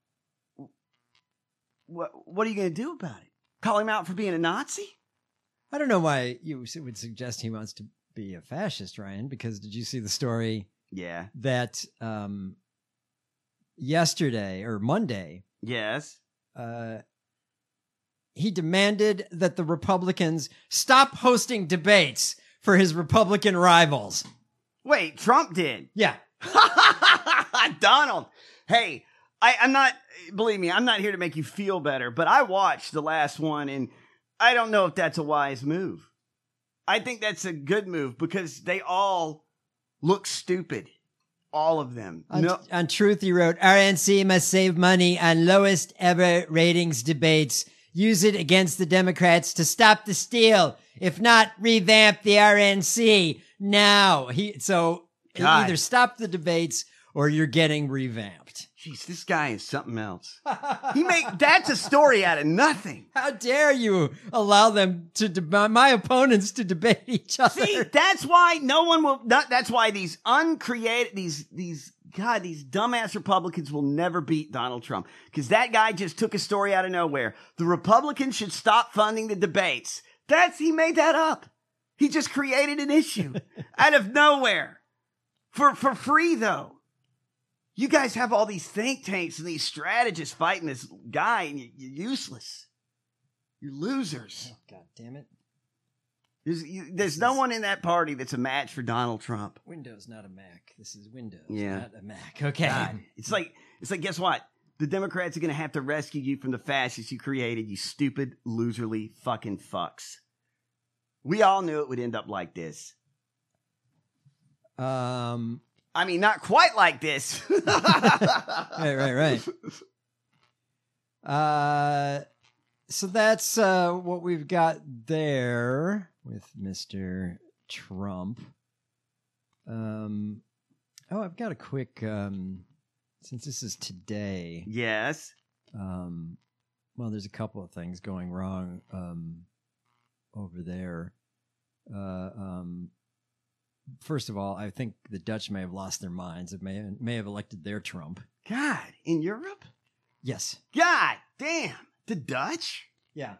what what are you going to do about it? Call him out for being a Nazi? I don't know why you would suggest he wants to be a fascist, Ryan, because did you see the story Yeah. that um, yesterday or Monday, Yes. uh, he demanded that the Republicans stop hosting debates for his Republican rivals. Wait, Trump did. Yeah. Donald. Hey, I, I'm not, believe me, I'm not here to make you feel better, but I watched the last one and I don't know if that's a wise move. I think that's a good move because they all look stupid. All of them. On, No, on Truth, he wrote, R N C must save money on lowest ever ratings debates. Use it against the Democrats to stop the steal. If not, revamp the R N C now. He so God. either stop the debates or you're getting revamped. jeez, this guy is something else. He made, that's a story out of nothing. How dare you allow them to deb- my opponents to debate each other? See, that's why no one will not, that's why these uncreated, these, these, God, these dumbass Republicans will never beat Donald Trump. Cause that guy just took a story out of nowhere. The Republicans should stop funding the debates. That's, he made that up. He just created an issue out of nowhere. For, for free though. You guys have all these think tanks and these strategists fighting this guy and you- you're useless. You're losers. Oh, God damn it. There's, you, there's no one in that party that's a match for Donald Trump. Windows, not a Mac. This is Windows, Yeah. not a Mac. Okay. God, it's like, it's like, guess what? The Democrats are going to have to rescue you from the fascists you created, you stupid, loserly fucking fucks. We all knew it would end up like this. Um, I mean, not quite like this. right, right, right. Uh, so that's uh, what we've got there with Mister Trump. Um, oh, I've got a quick, um, since this is today. Yes. Um, well, there's a couple of things going wrong um, over there. Uh, um, first of all, I think the Dutch may have lost their minds. It may may have elected their Trump. God, in Europe? Yes. God damn. The Dutch? Yeah.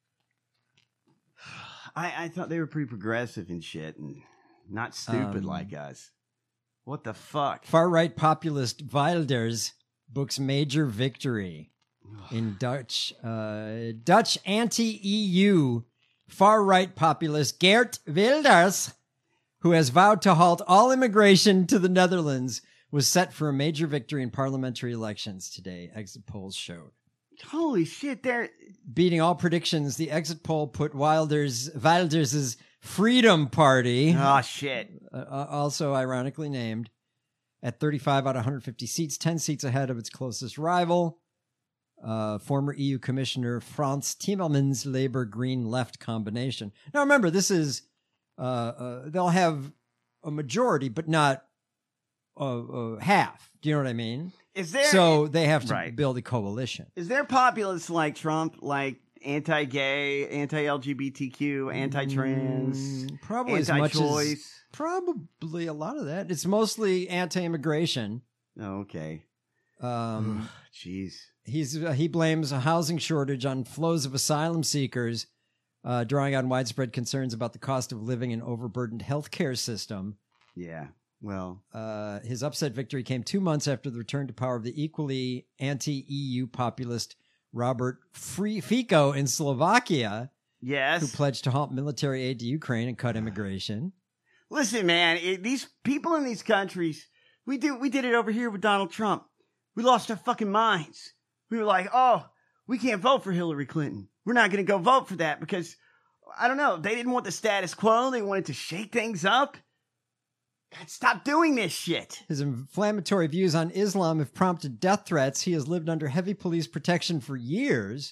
I, I thought they were pretty progressive and shit and not stupid Um, like us. What the fuck? Far right populist Wilders books major victory in Dutch uh, Dutch anti-E U far right populist Geert Wilders, who has vowed to halt all immigration to the Netherlands, was set for a major victory in parliamentary elections today, exit polls showed. Holy shit, they're Beating all predictions, the exit poll put Wilders Wilders' Freedom Party, oh shit. uh, also ironically named, at thirty-five out of one hundred fifty seats, ten seats ahead of its closest rival, uh, former E U Commissioner Frans Timmermans' Labour Green Left combination. Now remember, this is, uh, uh, they'll have a majority, but not uh, uh, half. Do you know what I mean? Is there So they have to Right. build a coalition. Is there populists like Trump, like anti-gay, anti-L G B T Q, anti-trans, Mm, probably as much as anti-choice? probably a lot of that. It's mostly anti-immigration. Oh, okay. Um, Jeez. he's uh, he blames a housing shortage on flows of asylum seekers, uh, drawing on widespread concerns about the cost of living and overburdened healthcare system. Yeah. Well, uh, his upset victory came two months after the return to power of the equally anti-E U populist Robert Fico in Slovakia. Yes. Who pledged to halt military aid to Ukraine and cut immigration. Listen, man, it, these people in these countries, we do we did it over here with Donald Trump. We lost our fucking minds. We were like, oh, we can't vote for Hillary Clinton. We're not going to go vote for that because, I don't know, they didn't want the status quo. They wanted to shake things up. God, stop doing this shit. His inflammatory views on Islam have prompted death threats. He has lived under heavy police protection for years.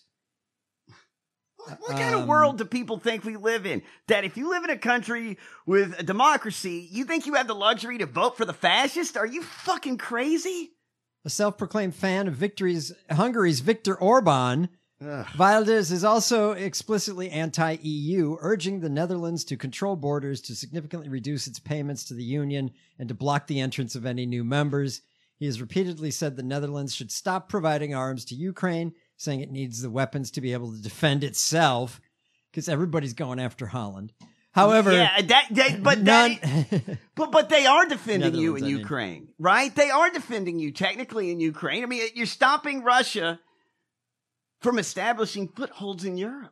What kind um, of world do people think we live in? That if you live in a country with a democracy, you think you have the luxury to vote for the fascist? Are you fucking crazy? A self-proclaimed fan of Victory's, Hungary's Viktor Orban, Wilders is also explicitly anti-E U, urging the Netherlands to control borders, to significantly reduce its payments to the Union, and to block the entrance of any new members. He has repeatedly said the Netherlands should stop providing arms to Ukraine, saying it needs the weapons to be able to defend itself, because everybody's going after Holland. However, yeah, that, that but none, that, but but they are defending you in I mean. Ukraine, right? They are defending you technically in Ukraine. I mean, you're stopping Russia from establishing footholds in Europe,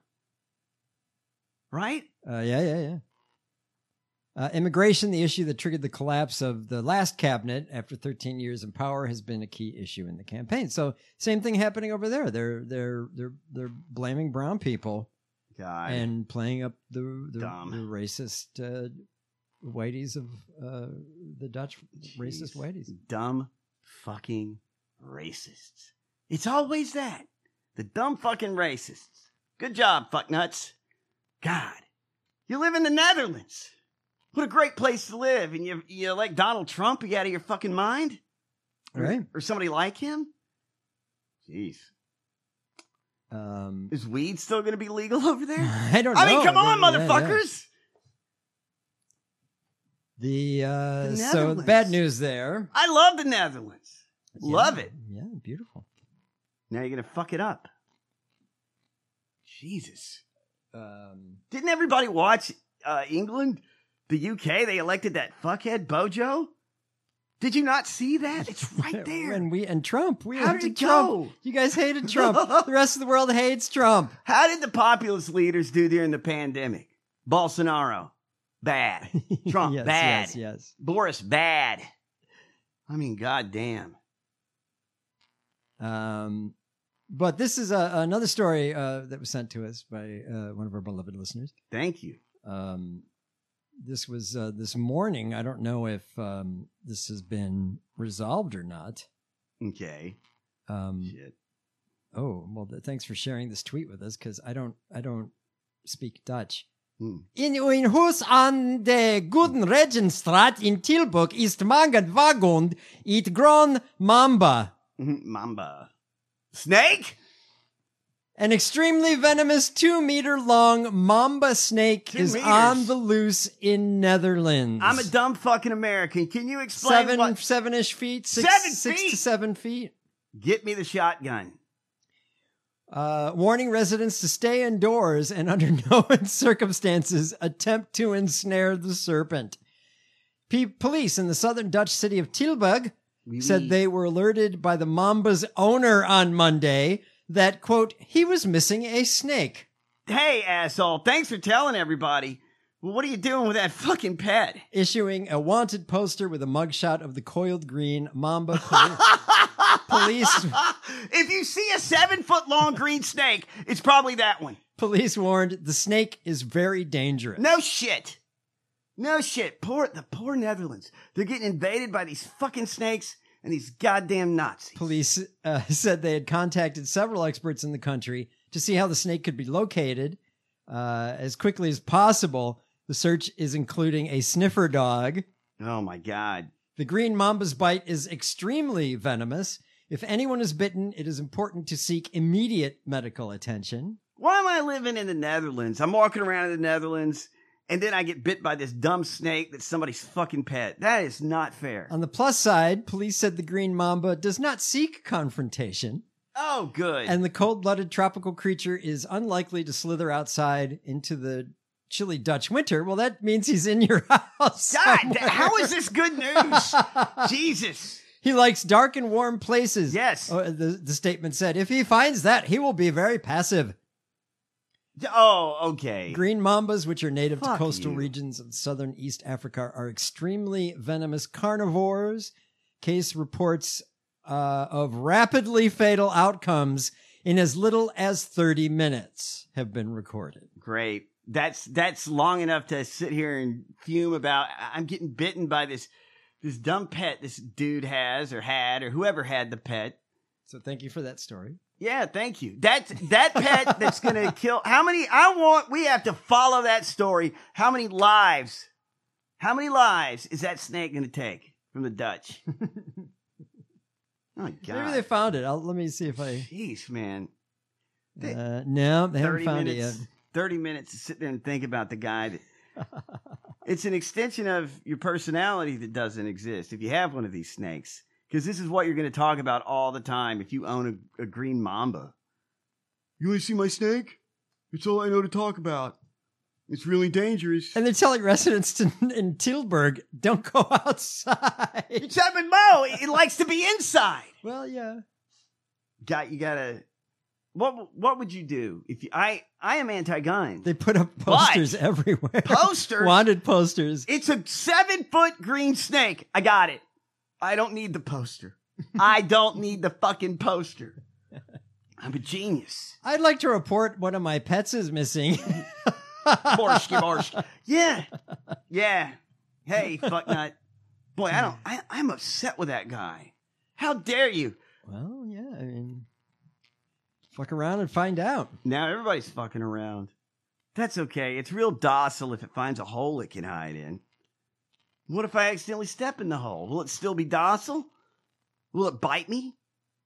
right? Uh, yeah, yeah, yeah. Uh, immigration, the issue that triggered the collapse of the last cabinet after thirteen years in power, has been a key issue in the campaign. So, same thing happening over there. They're they're they're they're blaming brown people God. and playing up the the, the racist uh, whiteys of uh, the Dutch Jeez. racist whiteys. Dumb fucking racists. It's always that. The dumb fucking racists. Good job, fucknuts. God, you live in the Netherlands. What a great place to live. And you, you like Donald Trump? Are you out of your fucking mind? Right. Or, or somebody like him? Jeez. Um, Is weed still going to be legal over there? I don't know. I mean, come on, yeah, motherfuckers. Yeah. The, uh, the so bad news there. I love the Netherlands. Yeah, love it. Yeah, beautiful. Now you're going to fuck it up. Jesus. Um, Didn't everybody watch uh, England? The U K, they elected that fuckhead Bojo. Did you not see that? It's right there. And we and Trump. We How did it Trump. go? You guys hated Trump. The rest of the world hates Trump. How did the populist leaders do during the pandemic? Bolsonaro, bad. Trump, yes, bad. Yes, yes. Boris, bad. I mean, goddamn. Um, but this is a, another story uh, that was sent to us by uh, one of our beloved listeners. Thank you. Um. This was uh, this morning. I don't know if um, this has been resolved or not. Okay. Um, Shit. Oh well. Th- thanks for sharing this tweet with us because I don't I don't speak Dutch. Hmm. In in Hus an de Guten Regenstraat in Tilburg ist mangat wagond it grown mamba. Mamba. Snake. An extremely venomous two-meter-long mamba snake Two is meters. on the loose in Netherlands. I'm a dumb fucking American. Can you explain Seven, what? seven-ish feet? Six, Seven six feet? to seven feet. Get me the shotgun. Uh, warning residents to stay indoors and under no circumstances attempt to ensnare the serpent. P- police in the southern Dutch city of Tilburg Oui, said oui. they were alerted by the mamba's owner on Monday that, quote, he was missing a snake. Hey, asshole. Thanks for telling everybody. Well, what are you doing with that fucking pet? Issuing a wanted poster with a mugshot of the coiled green mamba. Poli- police. If you see a seven foot long green snake, it's probably that one. Police warned the snake is very dangerous. No shit. No shit. Poor, the poor Netherlands. They're getting invaded by these fucking snakes and these goddamn Nazis. Police uh, said they had contacted several experts in the country to see how the snake could be located uh, as quickly as possible. The search is including a sniffer dog. Oh, my God. The green mamba's bite is extremely venomous. If anyone is bitten, it is important to seek immediate medical attention. Why am I living in the Netherlands? I'm walking around in the Netherlands, and then I get bit by this dumb snake that's somebody's fucking pet. That is not fair. On the plus side, police said the green mamba does not seek confrontation. Oh, good. And the cold-blooded tropical creature is unlikely to slither outside into the chilly Dutch winter. Well, that means he's in your house. God, somewhere. how is this good news? Jesus. He likes dark and warm places. Yes. Oh, the, the statement said, if he finds that, he will be very passive. Oh, okay. Green mambas, which are native Fuck to coastal you. regions of southern East Africa, are extremely venomous carnivores. Case reports uh, of rapidly fatal outcomes in as little as thirty minutes have been recorded. Great. That's that's long enough to sit here and fume about. I'm getting bitten by this this dumb pet this dude has or had or whoever had the pet. So thank you for that story. Yeah, thank you. That that pet that's gonna kill. How many? I want. We have to follow that story. How many lives? How many lives is that snake gonna take from the Dutch? Oh my God. Maybe they found it. I'll, let me see if I. Jeez, man. They, Uh, no, they haven't found minutes, it yet. thirty minutes to sit there and think about the guy. That, it's an extension of your personality that doesn't exist if you have one of these snakes. Because this is what you're going to talk about all the time if you own a, a green mamba. You want to see my snake? It's all I know to talk about. It's really dangerous. And they're telling residents to, in Tilburg, don't go outside. Except with Mo, it likes to be inside. Well, yeah. Got you gotta. What what would you do if you? I I am anti-gun. They put up posters But, everywhere. Posters. Wanted posters. It's a seven foot green snake. I got it. I don't need the poster. I don't need the fucking poster. I'm a genius. I'd like to report one of my pets is missing. Borshki, borshki. Yeah. Yeah. Hey, fucknut. Boy, I don't, I, I'm upset with that guy. How dare you? Well, yeah, I mean, fuck around and find out. Now everybody's fucking around. That's okay. It's real docile if it finds a hole it can hide in. What if I accidentally step in the hole? Will it still be docile? Will it bite me?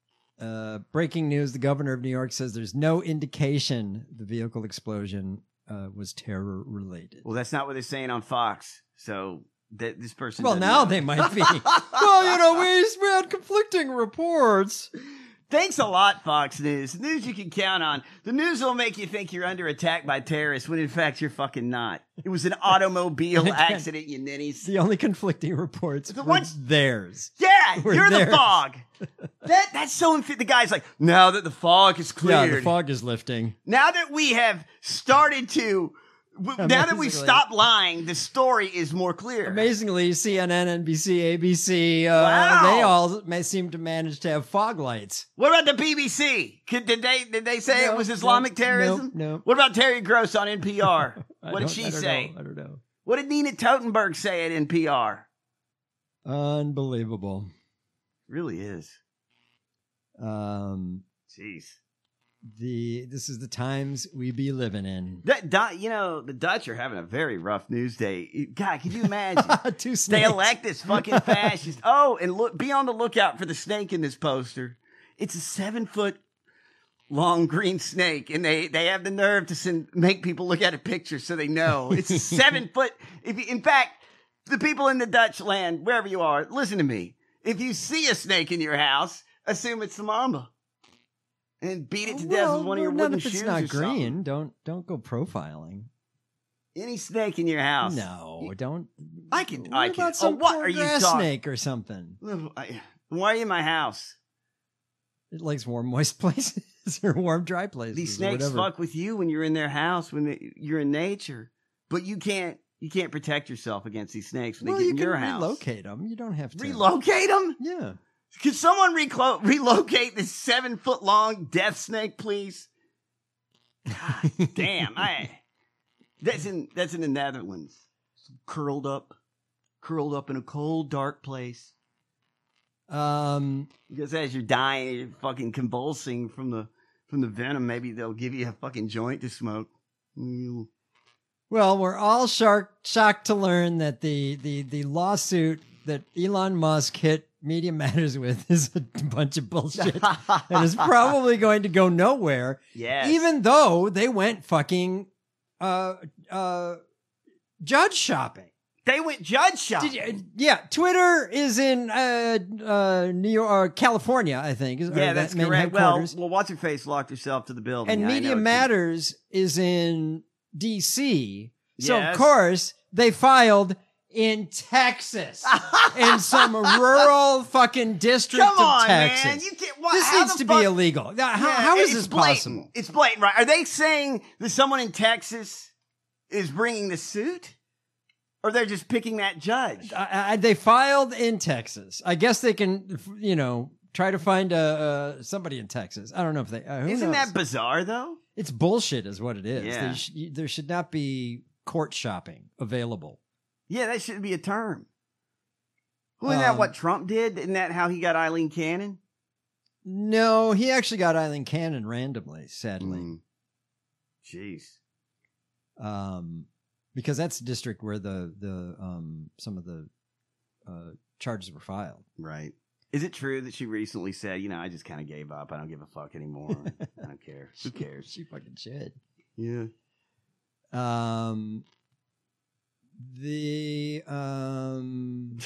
Uh, breaking news, the governor of New York says there's no indication the vehicle explosion uh, was terror related. Well, that's not what they're saying on Fox. So that this person. Well, doesn't now know. they might be. Well, you know, we, we had conflicting reports. Thanks a lot, Fox News. News you can count on. The news will make you think you're under attack by terrorists when in fact you're fucking not. It was an automobile Again, accident, you ninnies. The only conflicting reports The were ones- theirs. Yeah, Were you're theirs. the fog. That that's so unfit. The guy's like, now that the fog is cleared, Yeah, the fog is lifting. now that we have started to, w- now that we Amazingly. stopped lying, the story is more clear. Amazingly, C N N, N B C, A B C, uh, Wow. they all may seem to manage to have fog lights. What about the B B C? Could, did they did they say No, it was Islamic no, terrorism? no, no. What about Terry Gross on N P R? I What did don't- she I don't say? know. I don't know. What did Nina Totenberg say at N P R? Unbelievable. Really is. Um, Jeez. the this is the times we be living in. That, Du- you know, the Dutch are having a very rough news day. God, can you imagine? Two They snakes. elect this fucking fascist. Oh, and look, be on the lookout for the snake in this poster. It's a seven foot long green snake, and they, they have the nerve to send, make people look at a picture so they know it's a seven foot. If you, in fact, the people in the Dutch land, wherever you are, listen to me. If you see a snake in your house, assume it's the mamba, and beat it to death Well, with one of your not wooden if it's shoes not or green. something. Don't don't go profiling. Any snake in your house? No, don't. I can. What I about can. some oh, what poor are you grass talking? snake or something? I- Why are you in my house? It likes warm, moist places or warm, dry places. These or snakes whatever. fuck with you when you're in their house, when they, you're in nature, but you can't. You can't protect yourself against these snakes when Well, they get you in can your house. relocate them. You don't have to Relocate them? Yeah. Could someone reclo- relocate this seven foot long death snake, please? God damn! I that's in that's in the Netherlands. Curled up, curled up in a cold, dark place. Um, Because as you're dying, you're fucking convulsing from the from the venom. Maybe they'll give you a fucking joint to smoke. Mm. Well, we're all shark- shocked to learn that the, the, the lawsuit that Elon Musk hit Media Matters with is a bunch of bullshit and is probably going to go nowhere. Yes. Even though they went fucking uh, uh, judge shopping. They went judge shopping. Did you, yeah, Twitter is in uh, uh, New York, or California, I think. is- or Yeah, that that's main correct. Well, headquarters. well, what's her face locked herself to the building. And I Media know, too. Matters is in D C. So, Yes. of course, they filed in Texas, in some rural fucking district Come on, of Texas. man. You can't, what, this how needs the to fuck- be illegal. Now, how, Yeah, how is it's this blatant. possible? It's blatant, right? Are they saying that someone in Texas is bringing the suit? Or they're just picking that judge? I, I, they filed in Texas. I guess they can, you know, try to find uh, uh, somebody in Texas. I don't know if they. Uh, who Isn't knows? that bizarre, though? It's bullshit, is what it is. Yeah. There, sh- there should not be court shopping available. Yeah, that shouldn't be a term. Well, isn't that Um, what Trump did? Isn't that how he got Eileen Cannon? No, he actually got Eileen Cannon randomly, sadly. Mm. Jeez. Um, because that's the district where the the um some of the uh, charges were filed. Right. Is it true that she recently said, you know, I just kind of gave up. I don't give a fuck anymore. I don't care. Who cares? She fucking should. Yeah. Um, the um.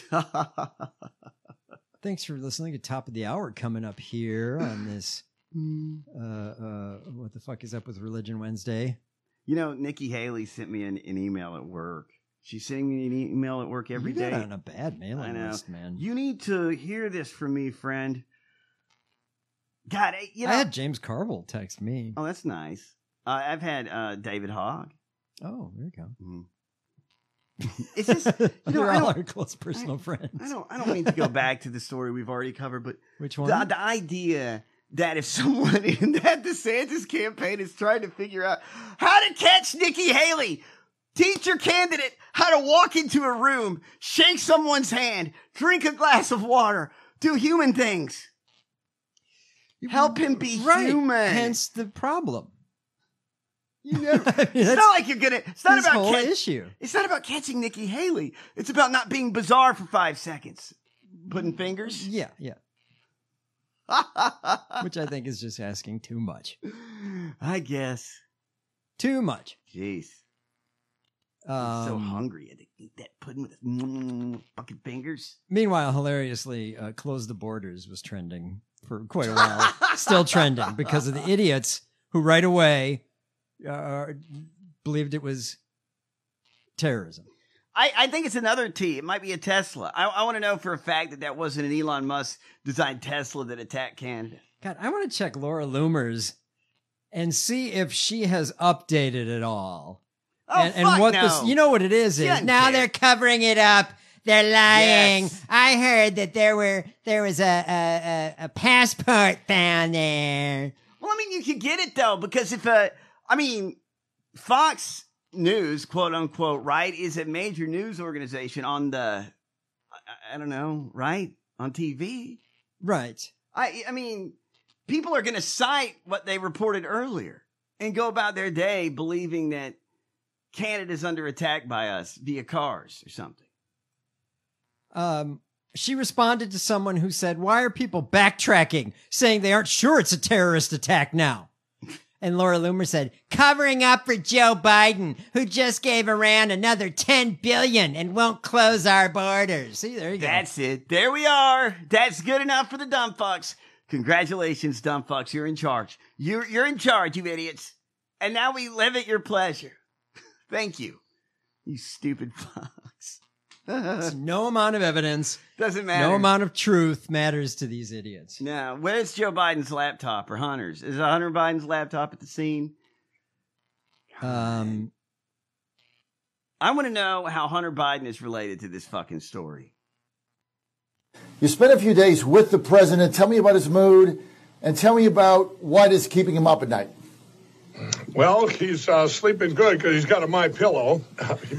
Thanks for listening to Top of the Hour coming up here on this. Uh, uh, what the fuck is up with Religion Wednesday? You know, Nikki Haley sent me an, an email at work. She's sending me an email at work every you got day. on a bad mailing I know. list, man. You need to hear this from me, friend. God, I- you know. I had James Carville text me. Oh, that's nice. Uh, I've had uh, David Hogg. Oh, there you go. Mm. It's just, you know, You're I all don't- our close personal friends. I don't. I don't mean to go back to the story we've already covered, but Which one? The, the idea that if someone in that DeSantis campaign is trying to figure out how to catch Nikki Haley, teach your candidate how to walk into a room, shake someone's hand, drink a glass of water, do human things, help him be right. human. Hence the problem. You never, I mean, it's that's not like you're gonna. It's not his about whole catch- issue. It's not about catching Nikki Haley. It's about not being bizarre for five seconds, putting fingers. Yeah, yeah. Which I think is just asking too much. I guess. Too much. Jeez. Um, I'm so hungry. I had to eat that pudding with mm, fucking fingers. Meanwhile, hilariously, uh, Close the Borders was trending for quite a while. Still trending because of the idiots who right away uh, believed it was terrorism. I, I think it's another T. It might be a Tesla. I, I want to know for a fact that that wasn't an Elon Musk designed Tesla that attacked Canada. God, I want to check Laura Loomer's and see if she has updated it all. Oh, and, and fuck what no. this, you know what it is She is doesn't now care. they're covering it up. They're lying. Yes. I heard that there were there was a a, a, a passport found there. Well, I mean, you could get it though, because if uh, I mean, Fox News, quote unquote, right, is a major news organization on the, I, I don't know, right, on T V. Right. I I mean, people are going to cite what they reported earlier and go about their day believing that Canada's under attack by us via cars or something. Um, she responded to someone who said, "Why are people backtracking, saying they aren't sure it's a terrorist attack now?" And Laura Loomer said, "Covering up for Joe Biden, who just gave Iran another ten billion dollars and won't close our borders." See, there you go. That's it. There we are. That's good enough for the dumb fucks. Congratulations, dumb fucks. You're in charge. You're, you're in charge, you idiots. And now we live at your pleasure. Thank you, you stupid fucks. It's no amount of evidence, Doesn't matter. no amount of truth matters to these idiots. No, where's Joe Biden's laptop or Hunter's? Is Hunter Biden's laptop at the scene? Um, I want to know how Hunter Biden is related to this fucking story. You spent a few days with the president. Tell me about his mood and tell me about what is keeping him up at night. Well, he's uh, sleeping good because he's got a My Pillow. Give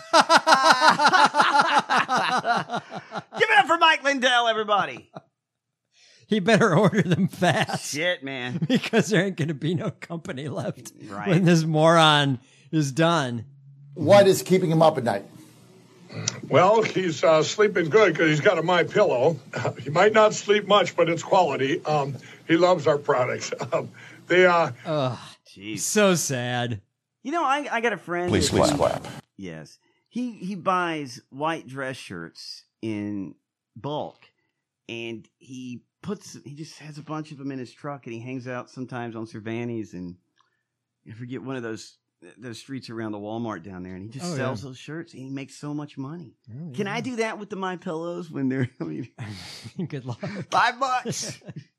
it up for Mike Lindell, everybody. He better order them fast. Shit, man. Because there ain't going to be no company left Right. when this moron is done. What is keeping him up at night? Well, he's uh, sleeping good because he's got a My Pillow. He might not sleep much, but it's quality. Um, he loves our products. Um, they uh, Ugh, Jeez. so sad. You know, I I got a friend. Please, that- please clap. Yes, he he buys white dress shirts in bulk, and he puts he just has a bunch of them in his truck, and he hangs out sometimes on Cervantes, and I forget one of those the streets around the Walmart down there, and he just Oh, sells yeah. those shirts, and he makes so much money. Oh, Can yeah. I do that with the My Pillows when they're? I mean, Good luck. Five bucks.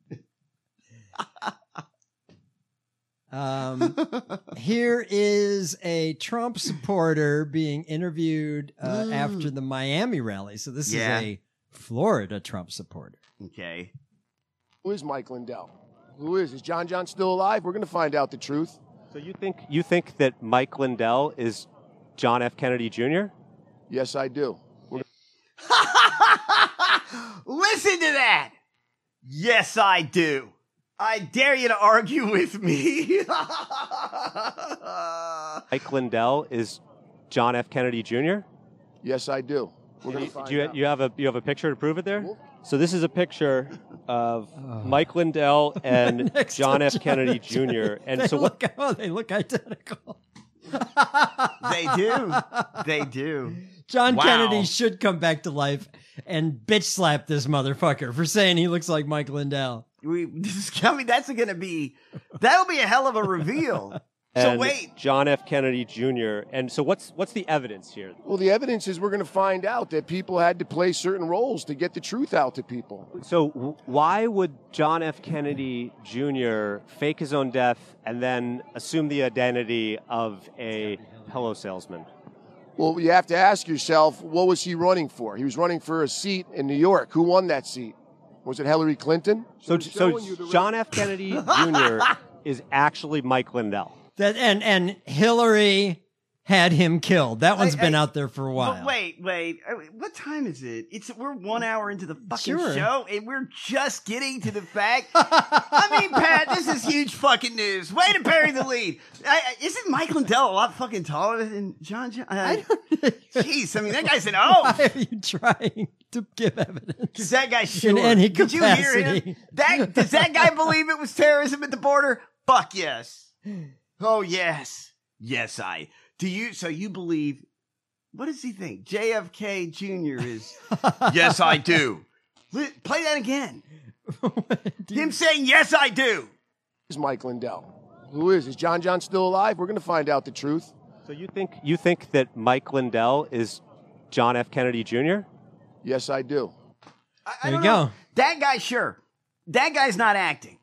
Um, here is a Trump supporter being interviewed uh, Mm. after the Miami rally. So this Yeah. is a Florida Trump supporter. Okay. Who is Mike Lindell? Who is? Is John John still alive? We're going to find out the truth. So you think you think that Mike Lindell is John F. Kennedy Junior? Yes, I do. We're Listen to that. Yes, I do. I dare you to argue with me. Mike Lindell is John F. Kennedy Junior? Yes, I do. We're going You, to find do you, out. you have a you have a picture to prove it there? So this is a picture of Mike Lindell and Next to John F. John Kennedy F. Junior And They so what? look, oh, they look identical. They do. They do. John Wow. Kennedy should come back to life and bitch slap this motherfucker for saying he looks like Mike Lindell. We, this is, I mean, that's going to be, that'll be a hell of a reveal. So and wait. John F. Kennedy Junior And so what's what's the evidence here? Well, the evidence is we're going to find out that people had to play certain roles to get the truth out to people. So w- why would John F. Kennedy Junior fake his own death and then assume the identity of a pillow salesman? Well, you have to ask yourself, what was he running for? He was running for a seat in New York. Who won that seat? Was it Hillary Clinton? So, it's so showing you the John F. Kennedy Junior is actually Mike Lindell. That and and Hillary had him killed. That one's I- been I- out there for a while. But wait, wait. uh, What time is it? It's we're one hour into the fucking Sure. show, and we're just getting to the fact. I mean, Pat, this is huge fucking news. Way to bury the lead. I, I- isn't Mike Lindell a lot fucking taller than John? John? Uh, I don't. Jeez, I mean that guy's an oaf. Why are you trying to give evidence? Because that guy's sure. In any Did you hear him? capacity. That does that guy believe it was terrorism at the border? Fuck yes. Oh yes, yes I. Do you? So you believe? What does he think? J F K Junior is? Yes, I do. Li- Play that again. Him saying yes, I do. Is Mike Lindell? Who is? Is John John still alive? We're going to find out the truth. So you think you think that Mike Lindell is John F. Kennedy Junior? Yes, I do. I, I There don't you know. go. That guy, sure. That guy's not acting.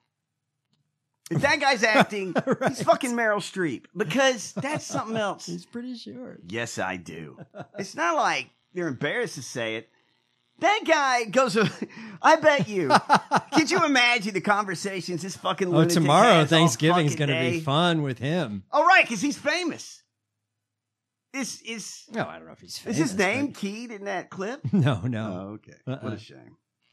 If that guy's acting, he's fucking Meryl Streep because that's something else. He's pretty sure. Yes, I do. It's not like they're embarrassed to say it. That guy goes, I bet you. Could you imagine the conversations this fucking Oh, lunatic tomorrow has all Thanksgiving's fucking going to day? be fun with him. Oh, right, because he's famous. Is is No, I don't know if he's is famous. his name keyed in that clip? but- No, no. Oh, okay. Uh-uh. What a shame.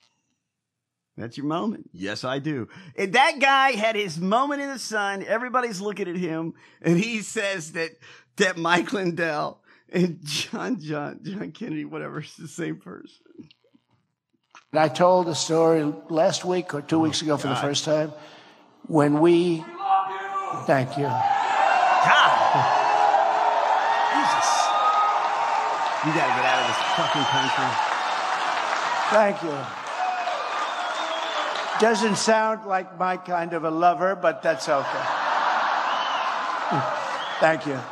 That's your moment. Yes, I do. And that guy had his moment in the sun. Everybody's looking at him, and he says that that Mike Lindell and John John John Kennedy, whatever, is the same person. I told a story last week or two weeks ago for the God. first time when we. Thank you. God. Jesus. You gotta get out of this fucking country. Thank you. Doesn't sound like my kind of a lover, but that's okay. Thank you.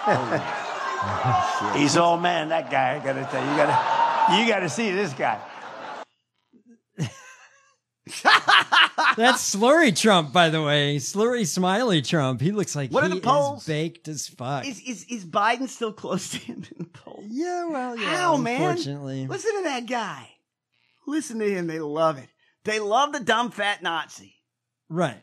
He's all man, that guy. I gotta tell you, you gotta, you gotta see this guy. That's Slurry Trump, by the way. Slurry Smiley Trump. He looks like What are he the polls? is baked as fuck. Is, is is Biden still close to him in the polls? Yeah, well, yeah. How, man? Unfortunately. Listen to that guy. Listen to him. They love it. They love the dumb fat Nazi. Right.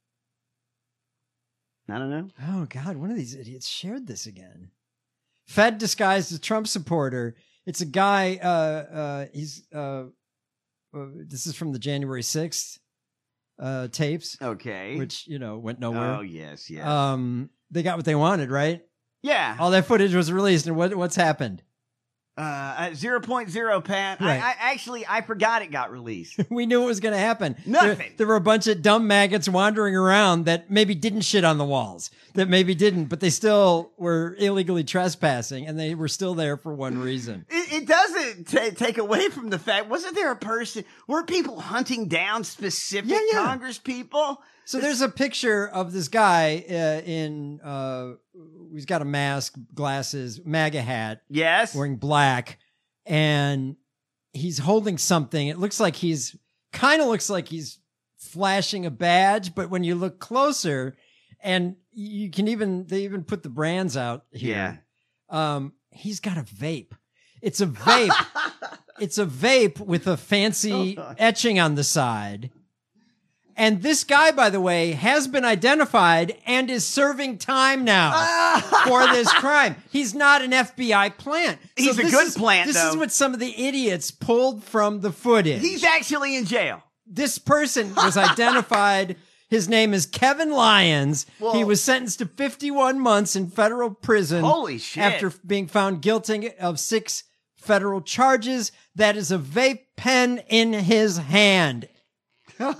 I don't know. Oh, God. One of these idiots shared this again. Fed disguised as Trump supporter. It's a guy. Uh, uh, he's. Uh, uh, this is from the January sixth uh, tapes. Okay. Which, you know, went nowhere. Oh, yes, yes. Um, they got what they wanted, right? Yeah. All that footage was released, and what what's happened? Uh, zero point zero, Pat. Right. I, I actually I forgot it got released. We knew it was going to happen. Nothing. There, there were a bunch of dumb maggots wandering around that maybe didn't shit on the walls, that maybe didn't, but they still were illegally trespassing, and they were still there for one reason. It, it doesn't t- take away from the fact. Wasn't there a person? Were people hunting down specific Yeah, yeah. Congress people? So there's a picture of this guy uh, in uh, he's got a mask, glasses, MAGA hat. Yes. Wearing black. And he's holding something. It looks like he's, kind of looks like he's flashing a badge, but when you look closer, and you can even, they even put the brands out here. Yeah. Um, he's got a vape. It's a vape. It's a vape with a fancy etching on the side. And this guy, by the way, has been identified and is serving time now for this crime. He's not an F B I plant. He's So a this good is- plant, This though. is what some of the idiots pulled from the footage. He's actually in jail. This person was identified. His name is Kevin Lyons. Well- he was sentenced to fifty-one months in federal prison. Holy shit. After being found guilty of six federal charges. That is a vape pen in his hand. And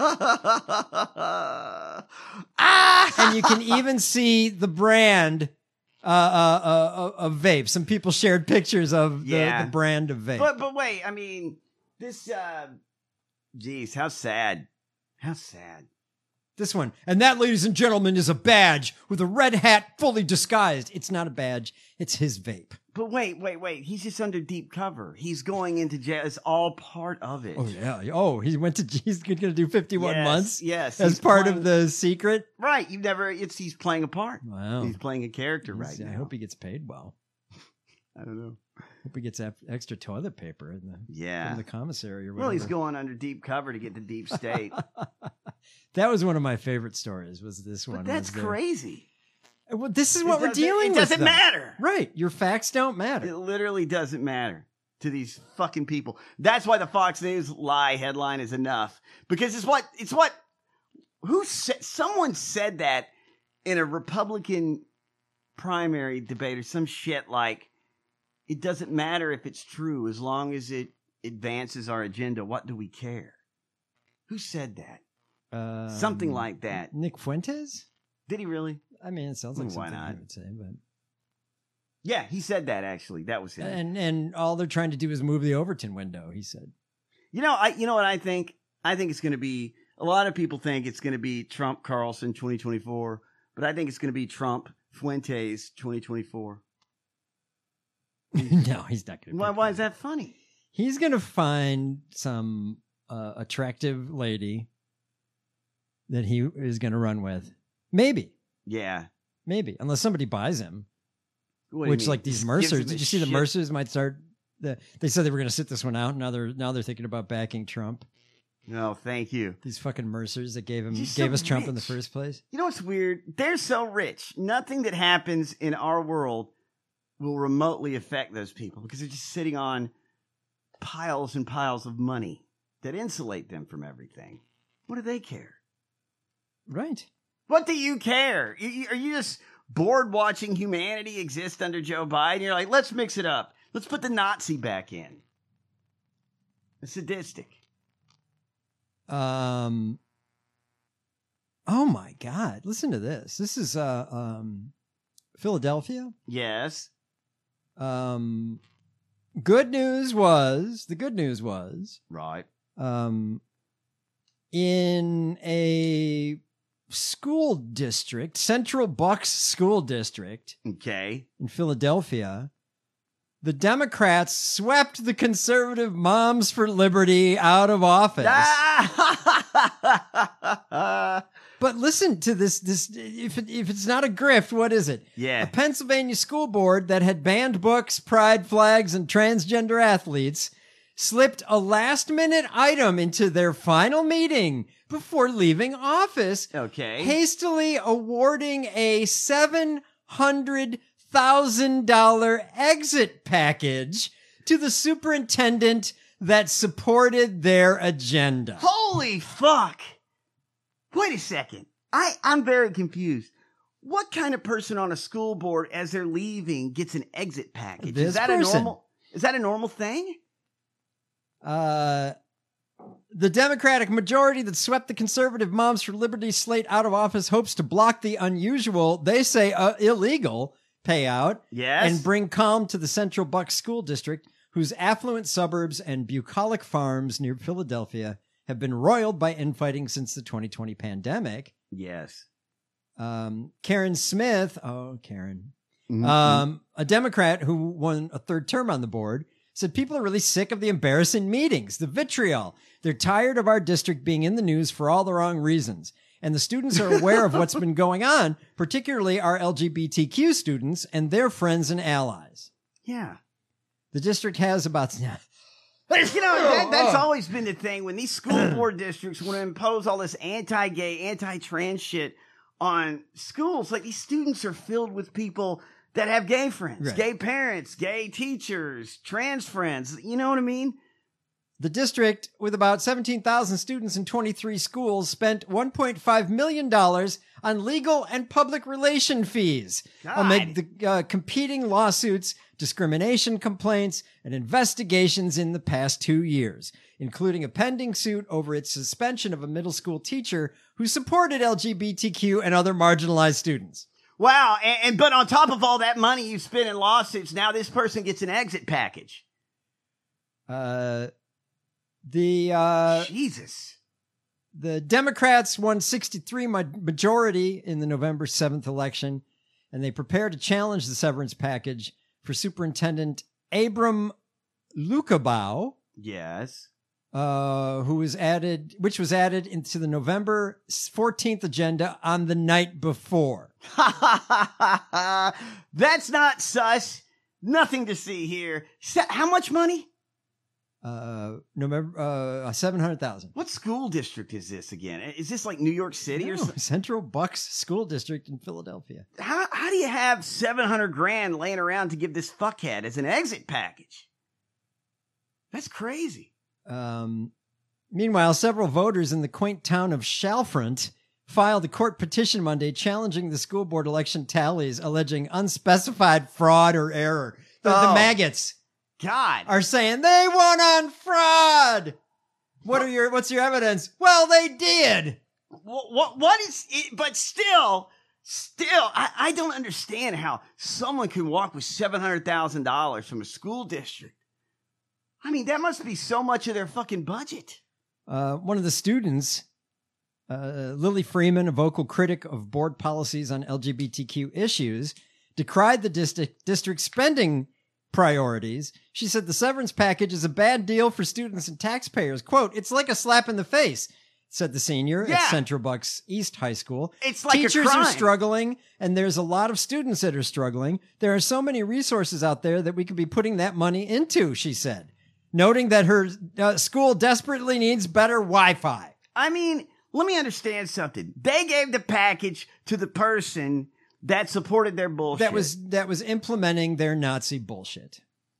you can even see the brand uh, uh, uh, of vape. Some people shared pictures of the, Yeah. the brand of vape. But but wait, I mean, this. Uh, geez, how sad. How sad. This one. And that, ladies and gentlemen, is a badge with a red hat fully disguised. It's not a badge. It's his vape. But wait, wait, wait. He's just under deep cover. He's going into jail. It's all part of it. Oh, yeah. Oh, he went to, he's going to do fifty-one Yes, months? yes, As he's part playing- of the secret? Right. You've never, it's, he's playing a part. Wow. He's playing a character He's- right I now. hope he gets paid well. I don't know. Hope he gets ep- extra toilet paper in the, Yeah. from the commissary or whatever. Well, he's going under deep cover to get to deep state. That was one of my favorite stories, was this one. But that's was the- crazy. Well, this is It what we're doesn't- dealing it with. doesn't though. matter. Right. Your facts don't matter. It literally doesn't matter to these fucking people. That's why the Fox News lie headline is enough, because it's what it's what who said, someone said that in a Republican primary debate or some shit like, it doesn't matter if it's true as long as it advances our agenda. What do we care? Who said that? Um, Something like that. Nick Fuentes? Did he really? I mean, it sounds like Why something not? he would say, but Yeah, he said that actually. That was him. and and all they're trying to do is move the Overton window. He said. You know, I you know what I think? I think it's going to be, a lot of people think it's going to be Trump Carlson twenty twenty-four, but I think it's going to be Trump Fuentes twenty twenty-four. No, he's not going to. Why why is that funny? He's going to find some uh, attractive lady that he is going to run with. Maybe. Yeah. Maybe. Unless somebody buys him. What do you Which, mean? like these Just gives Mercers, him did the you see the shit? Mercers might start? The, they said they were going to sit this one out. Now they're now they're thinking about backing Trump. No, thank you. These fucking Mercers that gave him He's gave so us Trump in the rich. first place. You know what's weird? They're so rich. Nothing that happens in our world will remotely affect those people because they're just sitting on piles and piles of money that insulate them from everything. What do they care? Right. What do you care? You- you- Are you just bored watching humanity exist under Joe Biden? You're like, let's mix it up. Let's put the Nazi back in. The sadistic. Um. Oh my God! Listen to this. This is uh um, Philadelphia. Yes. Um, good news was the good news was right. Um, in a school district, Central Bucks School District, okay, in Philadelphia, the Democrats swept the conservative Moms for Liberty out of office. But listen to this. This if it, if it's not a grift, what is it? Yeah. A Pennsylvania school board that had banned books, pride flags, and transgender athletes slipped a last minute item into their final meeting before leaving office. Okay. Hastily awarding a seven hundred thousand dollar exit package to the superintendent that supported their agenda. Holy fuck! Wait a second. I, I'm very confused. What kind of person on a school board as they're leaving gets an exit package? This is that person. a normal is that a normal thing? Uh, the Democratic majority that swept the conservative Moms for Liberty slate out of office hopes to block the unusual, they say uh, illegal, payout. Yes. And bring calm to the Central Bucks School District, whose affluent suburbs and bucolic farms near Philadelphia have been roiled by infighting since the twenty twenty pandemic. Yes. Um, Karen Smith, oh, Karen. Mm-hmm. Um, a Democrat who won a third term on the board said people are really sick of the embarrassing meetings, the vitriol. They're tired of our district being in the news for all the wrong reasons. And the students are aware of what's been going on, particularly our L G B T Q students and their friends and allies. Yeah. The district has about... But, you know, that, that's always been the thing. When these school board districts want to impose all this anti-gay, anti-trans shit on schools, like these students are filled with people that have gay friends, Right. gay parents, gay teachers, trans friends. You know what I mean? The district, with about seventeen thousand students in twenty-three schools, spent one point five million dollars on legal and public relation fees God. amid the uh, competing lawsuits, discrimination complaints, and investigations in the past two years, including a pending suit over its suspension of a middle school teacher who supported L G B T Q and other marginalized students. Wow. And, and but on top of all that money you spent in lawsuits, now this person gets an exit package. Uh... The uh, Jesus, the Democrats won sixty-three ma- majority in the November seventh election, and they prepare to challenge the severance package for Superintendent Abram Lukabaugh. Yes, uh, who was added, which was added into the November fourteenth agenda on the night before. That's not sus. Nothing to see here. How much money? Uh, November, uh, seven hundred thousand. What school district is this again? Is this like New York City no, or something? Central Bucks School District in Philadelphia. How, how do you have seven hundred grand laying around to give this fuckhead as an exit package? That's crazy. Um, meanwhile, several voters in the quaint town of Chalfont filed a court petition Monday challenging the school board election tallies, alleging unspecified fraud or error. The, Oh. the maggots. God. Are saying they won on fraud. What are your, what's your evidence? Well, they did. What, what, what is it? But still, still, I, I don't understand how someone can walk with seven hundred thousand dollars from a school district. I mean, that must be so much of their fucking budget. Uh, one of the students, uh, Lily Freeman, a vocal critic of board policies on L G B T Q issues, decried the district, district spending priorities. She said the severance package is a bad deal for students and taxpayers. Quote, it's like a slap in the face, said the senior Yeah. at Central Bucks East High School. It's like a Teachers crime. are struggling, and there's a lot of students that are struggling. There are so many resources out there that we could be putting that money into, she said, noting that her uh, school desperately needs better Wi-Fi. I mean, let me understand something. They gave the package to the person that supported their bullshit. That was that was implementing their Nazi bullshit.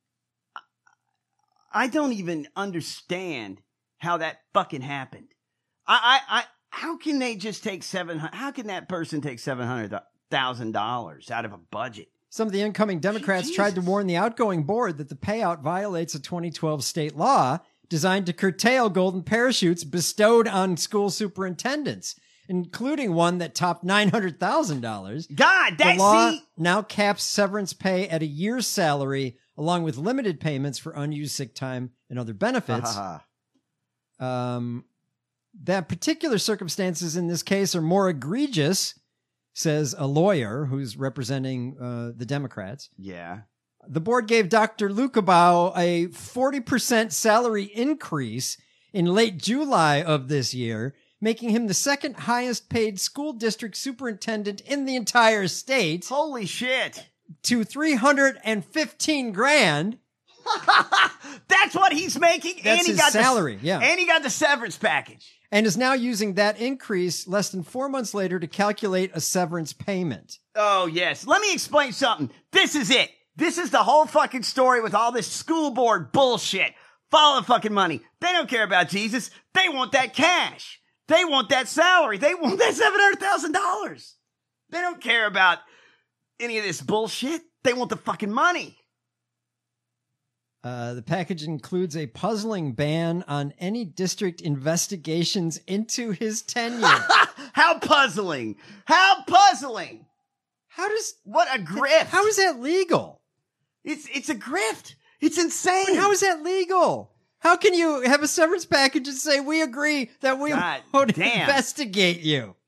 I don't even understand how that fucking happened. I, I, I how can they just take seven? How can that person take seven hundred thousand dollars out of a budget? Some of the incoming Democrats Jesus. tried to warn the outgoing board that the payout violates a twenty twelve state law designed to curtail golden parachutes bestowed on school superintendents, including one that topped nine hundred thousand dollars. God, that the law see- now caps severance pay at a year's salary, along with limited payments for unused sick time and other benefits. um, that particular circumstances in this case are more egregious, says a lawyer who's representing uh, the Democrats. Yeah. The board gave Doctor Lukabaugh a forty percent salary increase in late July of this year, making him the second highest paid school district superintendent in the entire state. Holy shit. To three hundred fifteen grand. That's what he's making. That's and he his got salary, the, yeah. And he got the severance package. And is now using that increase less than four months later to calculate a severance payment. Oh, yes. Let me explain something. This is it. This is the whole fucking story with all this school board bullshit. Follow the fucking money. They don't care about Jesus. They want that cash. They want that salary. They want that seven hundred thousand dollars. They don't care about any of this bullshit. They want the fucking money. Uh, the package includes a puzzling ban on any district investigations into his tenure. How puzzling. How puzzling. How does... What a grift. How is that legal? It's it's a grift. It's insane. But how is that legal? How can you have a severance package and say, we agree that we God won't damn. investigate you?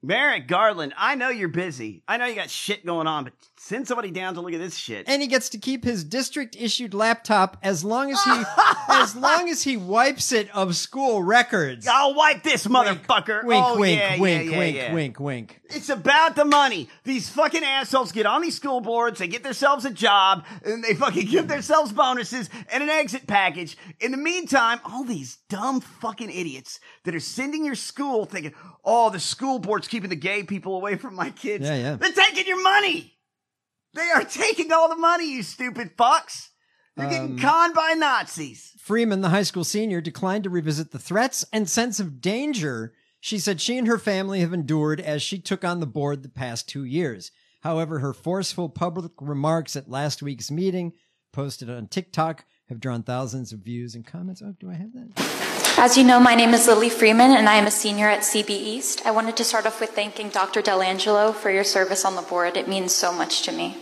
Merrick Garland, I know you're busy. I know you got shit going on, but send somebody down to look at this shit. And he gets to keep his district-issued laptop as long as he as long as he wipes it of school records. I'll wipe this motherfucker. Wink, oh, wink, yeah, wink, yeah, yeah, wink, yeah. wink, wink. It's about the money. These fucking assholes get on these school boards, they get themselves a job, and they fucking give themselves bonuses and an exit package. In the meantime, all these dumb fucking idiots that are sending your school thinking, oh, the school board's keeping the gay people away from my kids. Yeah, yeah. They're taking your money. They are taking all the money, you stupid fucks. You're getting Um, conned by Nazis. Freeman, the high school senior, declined to revisit the threats and sense of danger she said she and her family have endured as she took on the board the past two years. However, her forceful public remarks at last week's meeting, posted on TikTok, have drawn thousands of views and comments. Oh, do I have that? As you know, my name is Lily Freeman, and I am a senior at C B East. I wanted to start off with thanking Doctor Delangelo for your service on the board. It means so much to me.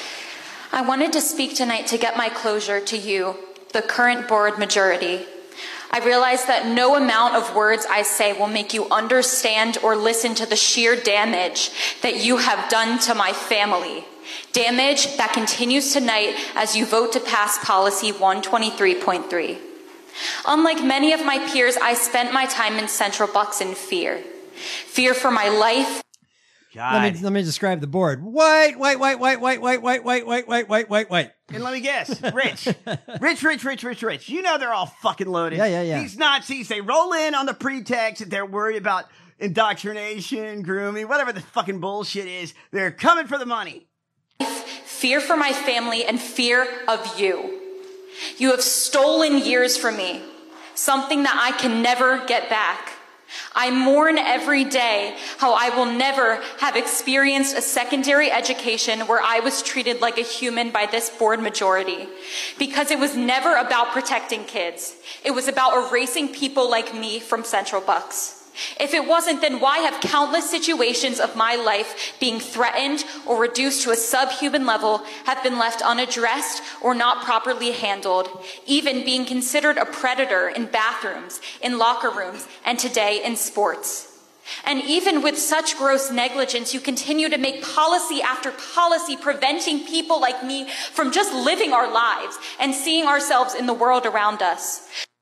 I wanted to speak tonight to get my closure to you, the current board majority. I realize that no amount of words I say will make you understand or listen to the sheer damage that you have done to my family. Damage that continues tonight as you vote to pass policy one twenty-three point three. Unlike many of my peers, I spent my time in Central Bucks in fear. Fear for my life. Let me, let me describe the board. White, white, white, white, white, white, white, white, white, white, white, white, white. And let me guess, rich. rich, rich, rich, rich, rich. You know they're all fucking loaded. Yeah, yeah, yeah. These Nazis, they roll in on the pretext that they're worried about indoctrination, grooming, whatever the fucking bullshit is. They're coming for the money. Fear for my family and fear of you. You have stolen years from me, something that I can never get back. I mourn every day how I will never have experienced a secondary education where I was treated like a human by this board majority. Because it was never about protecting kids. It was about erasing people like me from Central Bucks. If it wasn't, then why have countless situations of my life being threatened or reduced to a subhuman level have been left unaddressed or not properly handled, even being considered a predator in bathrooms, in locker rooms, and today in sports? And even with such gross negligence, you continue to make policy after policy preventing people like me from just living our lives and seeing ourselves in the world around us.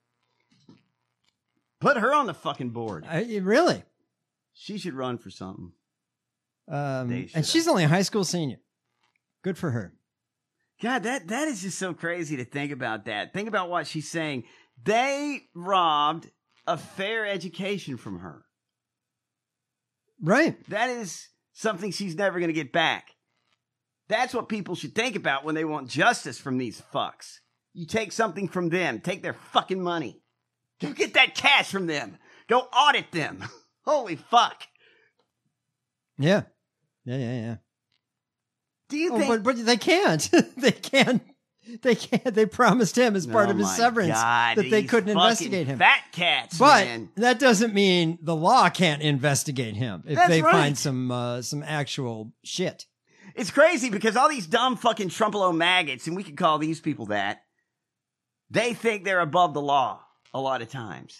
Put her on the fucking board. I, really? She should run for something. Um, and she's only a high school senior. Good for her. God, that, that is just so crazy to think about that. Think about what she's saying. They robbed a fair education from her. Right. That is something she's never going to get back. That's what people should think about when they want justice from these fucks. You take something from them. Take their fucking money. Go get that cash from them. Go audit them. Holy fuck. Yeah. Yeah, yeah, yeah. Do you oh, think... But, but they can't. they can't. They can't. They promised him as part Oh of his my severance God, that they these couldn't fucking investigate him. Fat cats, But man. that doesn't mean the law can't investigate him if That's they right. find some uh, some actual shit. It's crazy because all these dumb fucking Trumpalo maggots, and we could call these people that, they think they're above the law a lot of times.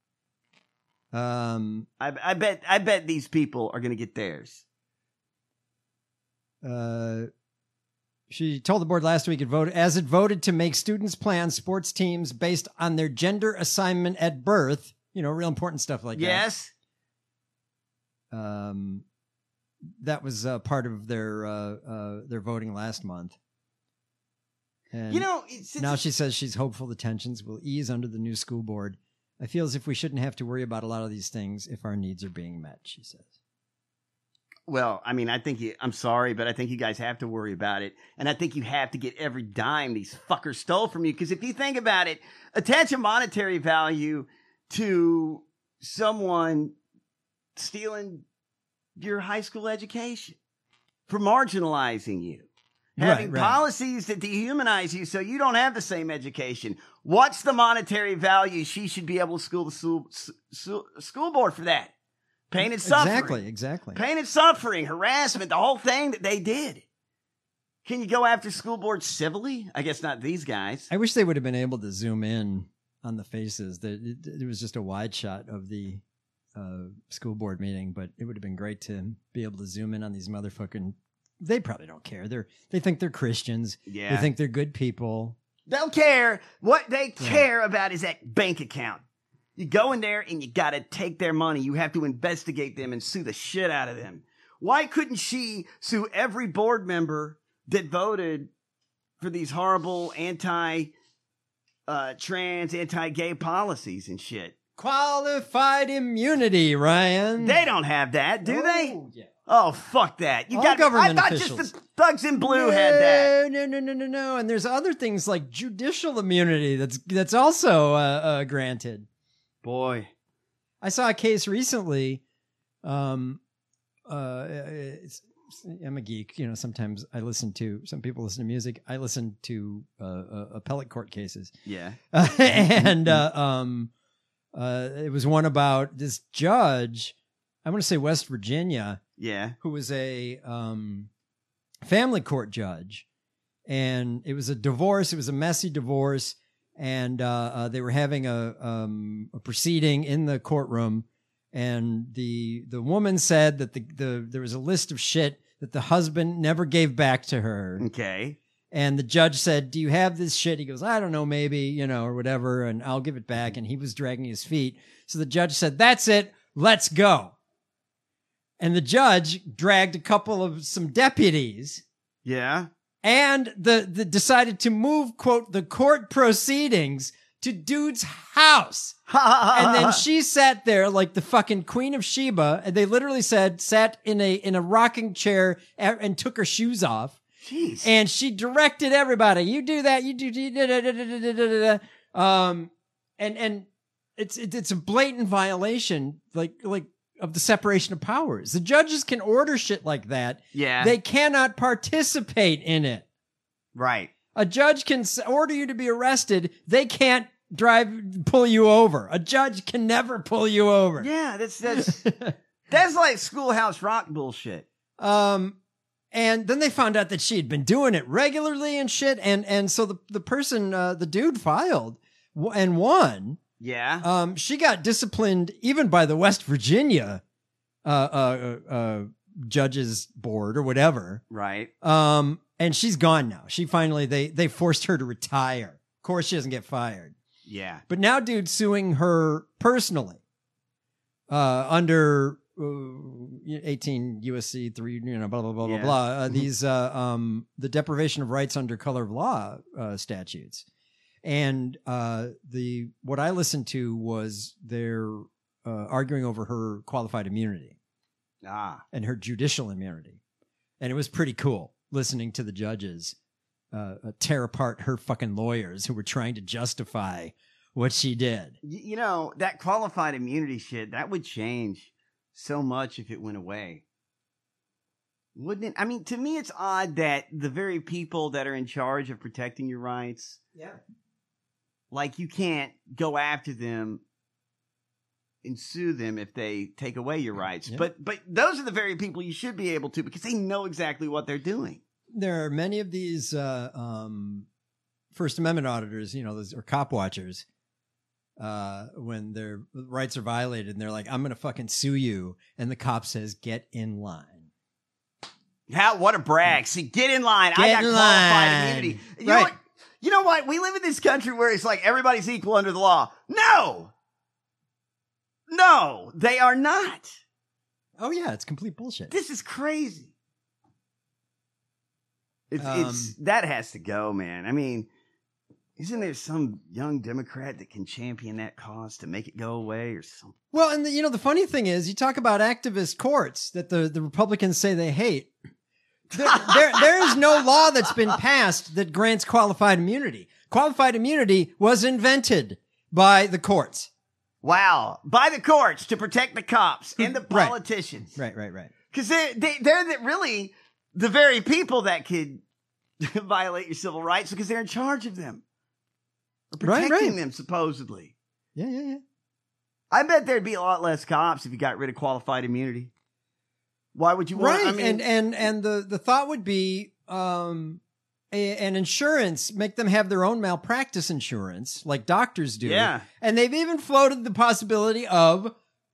Um, I, I bet I bet these people are going to get theirs. Uh, she told the board last week it voted as it voted to make students plan sports teams based on their gender assignment at birth. You know, real important stuff like Yes. that. Um, that was uh, part of their uh, uh, their voting last month. And You know, it's, it's now she says she's hopeful the tensions will ease under the new school board. I feel as if we shouldn't have to worry about a lot of these things if our needs are being met, she says. Well, I mean, I think you, I'm sorry, but I think you guys have to worry about it. And I think you have to get every dime these fuckers stole from you. Because if you think about it, attach a monetary value to someone stealing your high school education for marginalizing you. Having Right, right. policies that dehumanize you so you don't have the same education. What's the monetary value she should be able to school the school, school, school board for that? Pain and suffering. Exactly, exactly. Pain and suffering, harassment, the whole thing that they did. Can you go after school boards civilly? I guess not these guys. I wish they would have been able to zoom in on the faces. That it, it was just a wide shot of the uh, school board meeting, but it would have been great to be able to zoom in on these motherfucking. They probably don't care. They're they think they're Christians. Yeah. They think they're good people. They'll care. What they care yeah. about is that bank account. You go in there and you got to take their money. You have to investigate them and sue the shit out of them. Why couldn't she sue every board member that voted for these horrible anti uh, trans, anti-gay policies and shit? Qualified immunity, Ryan. They don't have that, do oh, they? Yeah. Oh, fuck that. You All got government I thought officials. just the thugs in blue no, had that. No, no, no, no, no. And there's other things like judicial immunity that's that's also uh, uh, granted. Boy. I saw a case recently. Um, uh, it's, I'm a geek. You know, sometimes I listen to, some people listen to music. I listen to uh, uh, appellate court cases. Yeah. Uh, and uh, um, uh, it was one about this judge, I want to say West Virginia. Yeah. Who was a um, family court judge. And it was a divorce. It was a messy divorce. And uh, uh, they were having a, um, a proceeding in the courtroom. And the the woman said that the, the there was a list of shit that the husband never gave back to her. Okay. And the judge said, do you have this shit? He goes, I don't know, maybe, you know, or whatever. And I'll give it back. And he was dragging his feet. So the judge said, that's it. Let's go. And the judge dragged a couple of some deputies. Yeah. And the, the decided to move, quote, the court proceedings to dude's house. And then she sat there like the fucking Queen of Sheba. And they literally said, sat in a, in a rocking chair and took her shoes off. Jeez. And she directed everybody. You do that. You do. Da, da, da, da, da, da. Um, and, and it's, it, it's a blatant violation, like, like, of the separation of powers. The judges can order shit like that. Yeah. They cannot participate in it. Right. A judge can order you to be arrested. They can't drive, pull you over. A judge can never pull you over. Yeah, that's that's that's like Schoolhouse Rock bullshit. Um, and then they found out that she had been doing it regularly and shit. And and so the the person, uh, the dude filed and won. Yeah. Um, she got disciplined even by the West Virginia uh, uh, uh, judges board or whatever. Right. Um, and she's gone now. She finally, they, they forced her to retire. Of course, she doesn't get fired. Yeah. But now dude's suing her personally, uh, under uh, eighteen U S C three, you know, blah, blah, blah, Yeah. blah, blah. Uh, these, uh, um, the deprivation of rights under color of law, uh, statutes. And, uh, the, what I listened to was they're, uh, arguing over her qualified immunity. Ah. And her judicial immunity. And it was pretty cool listening to the judges uh, uh, tear apart her fucking lawyers who were trying to justify what she did. Y- you know, that qualified immunity shit, that would change so much if it went away. Wouldn't it? I mean, to me, it's odd that the very people that are in charge of protecting your rights, yeah, like you can't go after them and sue them if they take away your rights. Yeah. But but those are the very people you should be able to, because they know exactly what they're doing. There are many of these uh, um, First Amendment auditors, you know, those, or cop watchers, uh, when their rights are violated and they're like, I'm going to fucking sue you. And the cop says, get in line. How, what a brag. See, get in line. Get I got in qualified line. immunity. You Right. know what? You know what? We live in this country where it's like everybody's equal under the law. No! No, they are not. Oh, yeah, it's complete bullshit. This is crazy. It's, Um, it's that has to go, man. I mean, isn't there some young Democrat that can champion that cause to make it go away or something? Well, and the, you know, the funny thing is, you talk about activist courts that the, the Republicans say they hate. There, there, there is no law that's been passed that grants qualified immunity. Qualified immunity was invented by the courts. Wow. By the courts to protect the cops and the Right. politicians. Right, right, right. Because they're, they, they're the, really the very people that could violate your civil rights because they're in charge of them. Or Right, protecting right. them, supposedly. Yeah, yeah, yeah. I bet there'd be a lot less cops if you got rid of qualified immunity. Why would you want? Right, I mean, and and and the the thought would be um, a, an insurance, make them have their own malpractice insurance, like doctors do. Yeah. And they've even floated the possibility of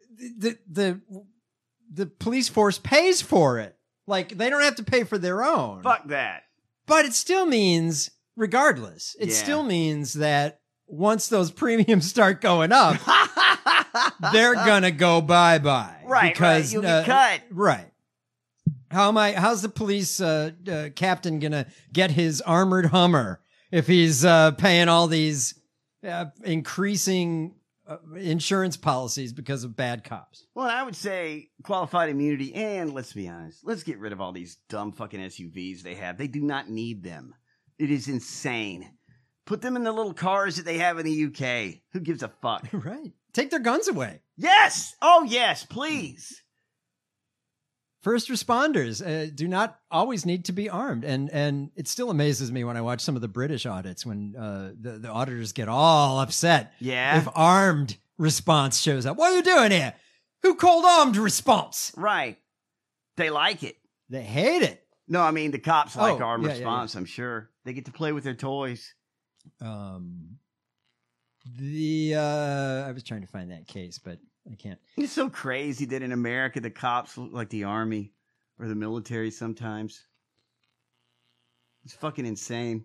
the the the police force pays for it. Like, they don't have to pay for their own. Fuck that. But it still means, regardless, it Yeah. still means that once those premiums start going up, they're gonna go bye bye. Right, right. You'll get cut. Right. How am I? How's the police uh, uh, captain gonna get his armored Hummer if he's uh, paying all these uh, increasing uh, insurance policies because of bad cops? Well, I would say qualified immunity, and let's be honest, let's get rid of all these dumb fucking S U Vs they have. They do not need them. It is insane. Put them in the little cars that they have in the U K. Who gives a fuck? Right. Take their guns away. Yes! Oh, yes, please. First responders uh, do not always need to be armed. And and it still amazes me when I watch some of the British audits when uh, the, the auditors get all upset. Yeah. If armed response shows up. What are you doing here? Who called armed response? Right. They like it. They hate it. No, I mean, the cops like Oh, armed yeah, yeah, response, I'm sure. They get to play with their toys. Um, the uh, I was trying to find that case, but I can't. It's so crazy that in America, the cops look like the army or the military sometimes. It's fucking insane.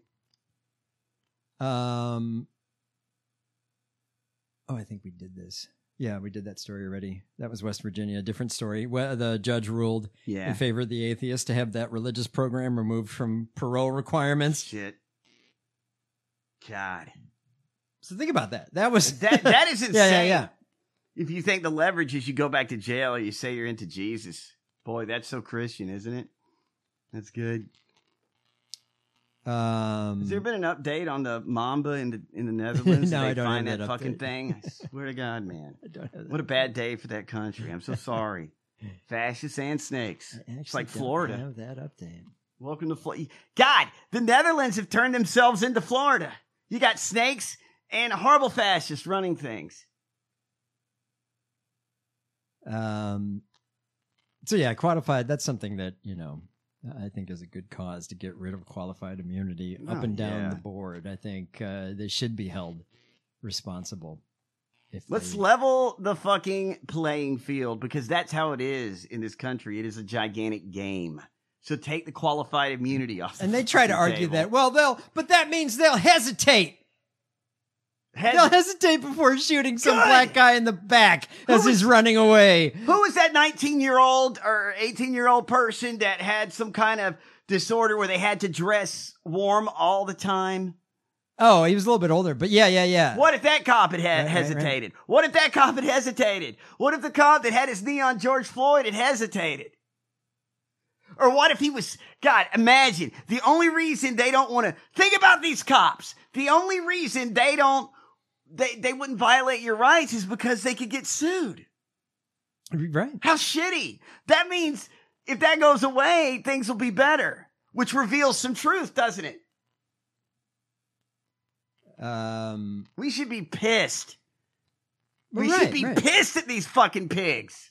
Um. Oh, I think we did this. Yeah, we did that story already. That was West Virginia. Different story. Well, the judge ruled Yeah. in favor of the atheist to have that religious program removed from parole requirements. Shit. God. So think about that. That was That that is insane. yeah, yeah, yeah. If you think the leverage is you go back to jail or you say you're into Jesus, boy, that's so Christian, isn't it? That's good. Um, Has there been an update on the Mamba in the in the Netherlands? No, Did they I don't find have that, that fucking update. thing. I swear to God, man. I don't have that What a bad day for that country. I'm so sorry. Fascists and snakes. It's like don't Florida. have that update. Welcome to Florida. God, the Netherlands have turned themselves into Florida. You got snakes and horrible fascists running things. Um, so yeah, qualified. That's something that, you know, I think is a good cause to get rid of qualified immunity up Oh, and down yeah. the board. I think uh, they should be held responsible. If Let's they, level the fucking playing field because that's how it is in this country. It is a gigantic game. So take the qualified immunity off. the and they try to fucking argue table. that, well, they'll, but that means they'll hesitate. Hes- they'll hesitate before shooting some Good. black guy in the back as Who he's is- running away. Who was that nineteen-year-old or eighteen-year-old person that had some kind of disorder where they had to dress warm all the time? Oh, he was a little bit older, but yeah, yeah, yeah. What if that cop had, had Right, right, hesitated? What if that cop had hesitated? What if the cop that had his knee on George Floyd had hesitated? Or what if he was, God, imagine, the only reason they don't want to, think about these cops. The only reason they don't, they, they wouldn't violate your rights is because they could get sued. Right. How shitty. That means if that goes away, things will be better, which reveals some truth, doesn't it? Um, We should be pissed. We Right, should be right. pissed at these fucking pigs.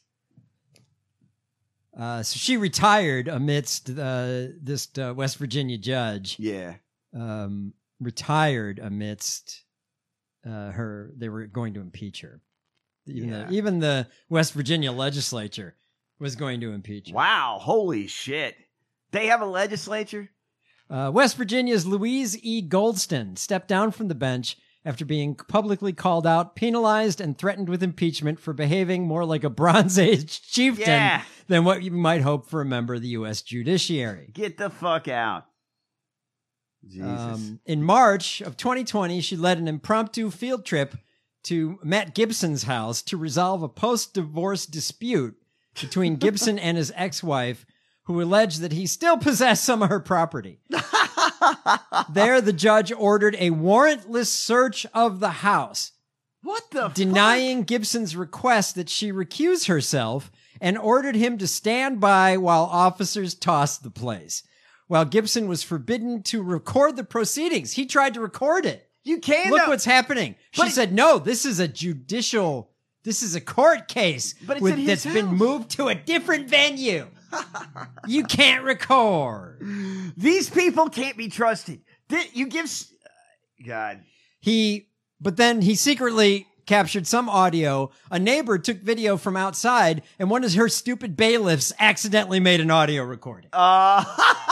Uh, so she retired amidst uh, this uh, West Virginia judge. Yeah. Um, retired amidst uh, her. They were going to impeach her. Even Yeah. the even the West Virginia legislature was going to impeach her. Wow, holy shit. They have a legislature? Uh, West Virginia's Louise E. Goldston stepped down from the bench after being publicly called out, penalized, and threatened with impeachment for behaving more like a Bronze Age chieftain Yeah. than what you might hope for a member of the U S judiciary. Get the fuck out. Jesus. Um, in March of twenty twenty, she led an impromptu field trip to Matt Gibson's house to resolve a post-divorce dispute between Gibson and his ex-wife, who alleged that he still possessed some of her property. There, the judge ordered a warrantless search of the house, what the denying Gibson's request that she recuse herself, and ordered him to stand by while officers tossed the place. While Gibson was forbidden to record the proceedings, he tried to record it. You can Look though. what's happening. She But it- said, no, this is a judicial, this is a court case But it's with- in his that's been house. moved to a different venue. You can't record. These people can't be trusted. Th- You give... s- God. He, but then he secretly captured some audio. A neighbor took video from outside, and one of her stupid bailiffs accidentally made an audio recording. Uh,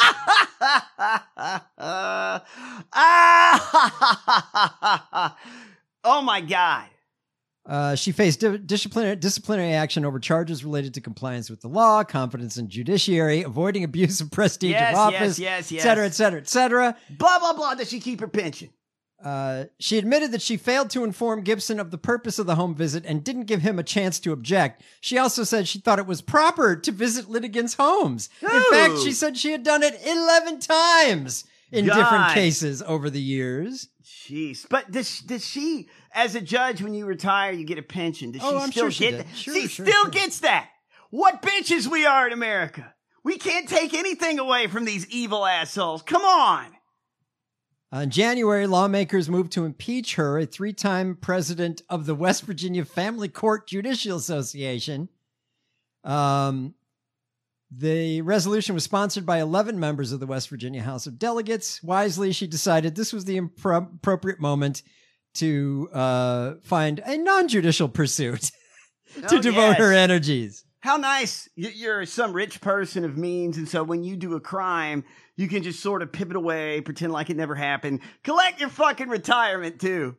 oh my God. Uh, she faced di- disciplinary, disciplinary action over charges related to compliance with the law, confidence in judiciary, avoiding abuse of prestige Yes, of office, yes, yes, et cetera, yes. et cetera, et cetera. Blah, blah, blah. Does she keep her pension? Uh, she admitted that she failed to inform Gibson of the purpose of the home visit and didn't give him a chance to object. She also said she thought it was proper to visit litigants' homes. In fact, she said she had done it eleven times in God. different cases over the years. Jeez. But does, does she, as a judge, when you retire, you get a pension? Does she Oh, I'm still sure she get did. that? Sure, she sure, still sure. gets that. What bitches we are in America. We can't take anything away from these evil assholes. Come on. Uh, in January, lawmakers moved to impeach her, a three-time president of the West Virginia Family Court Judicial Association. Um, the resolution was sponsored by eleven members of the West Virginia House of Delegates. Wisely, she decided this was the impro- appropriate moment to uh, find a non-judicial pursuit to Oh, devote yes. her energies. How nice. Y- You're some rich person of means, and so when you do a crime, you can just sort of pivot away, pretend like it never happened. Collect your fucking retirement, too.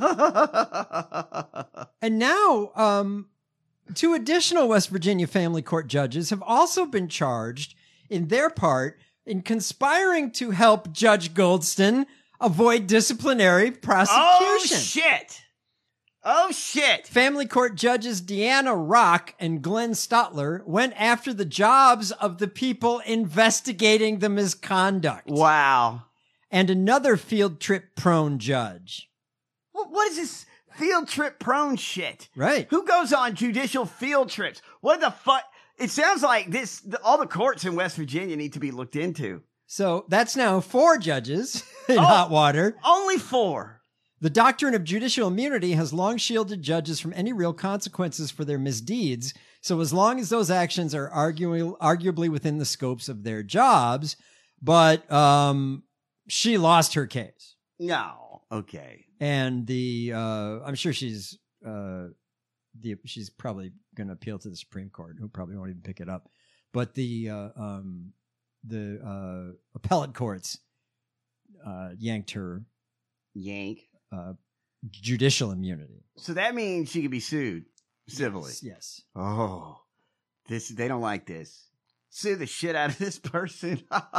And now, um, two additional West Virginia family court judges have also been charged in their part in conspiring to help Judge Goldston avoid disciplinary prosecution. Oh, shit. Oh, shit. Family court judges Deanna Rock and Glenn Stotler went after the jobs of the people investigating the misconduct. Wow. And another field trip prone judge. What, what is this field trip prone shit? Right. Who goes on judicial field trips? What the fuck? It sounds like this. The, all the courts in West Virginia need to be looked into. So that's now four judges in Oh. hot water. Only four. The doctrine of judicial immunity has long shielded judges from any real consequences for their misdeeds. So as long as those actions are arguably, arguably within the scopes of their jobs, but um, she lost her case. No. Okay. And the uh, I'm sure she's uh, the she's probably going to appeal to the Supreme Court, who probably won't even pick it up. But the uh, um, the uh, appellate courts uh, yanked her Yank. uh, judicial immunity. So that means she could be sued civilly. Yes. yes. Oh, this they don't like this. Sue the shit out of this person.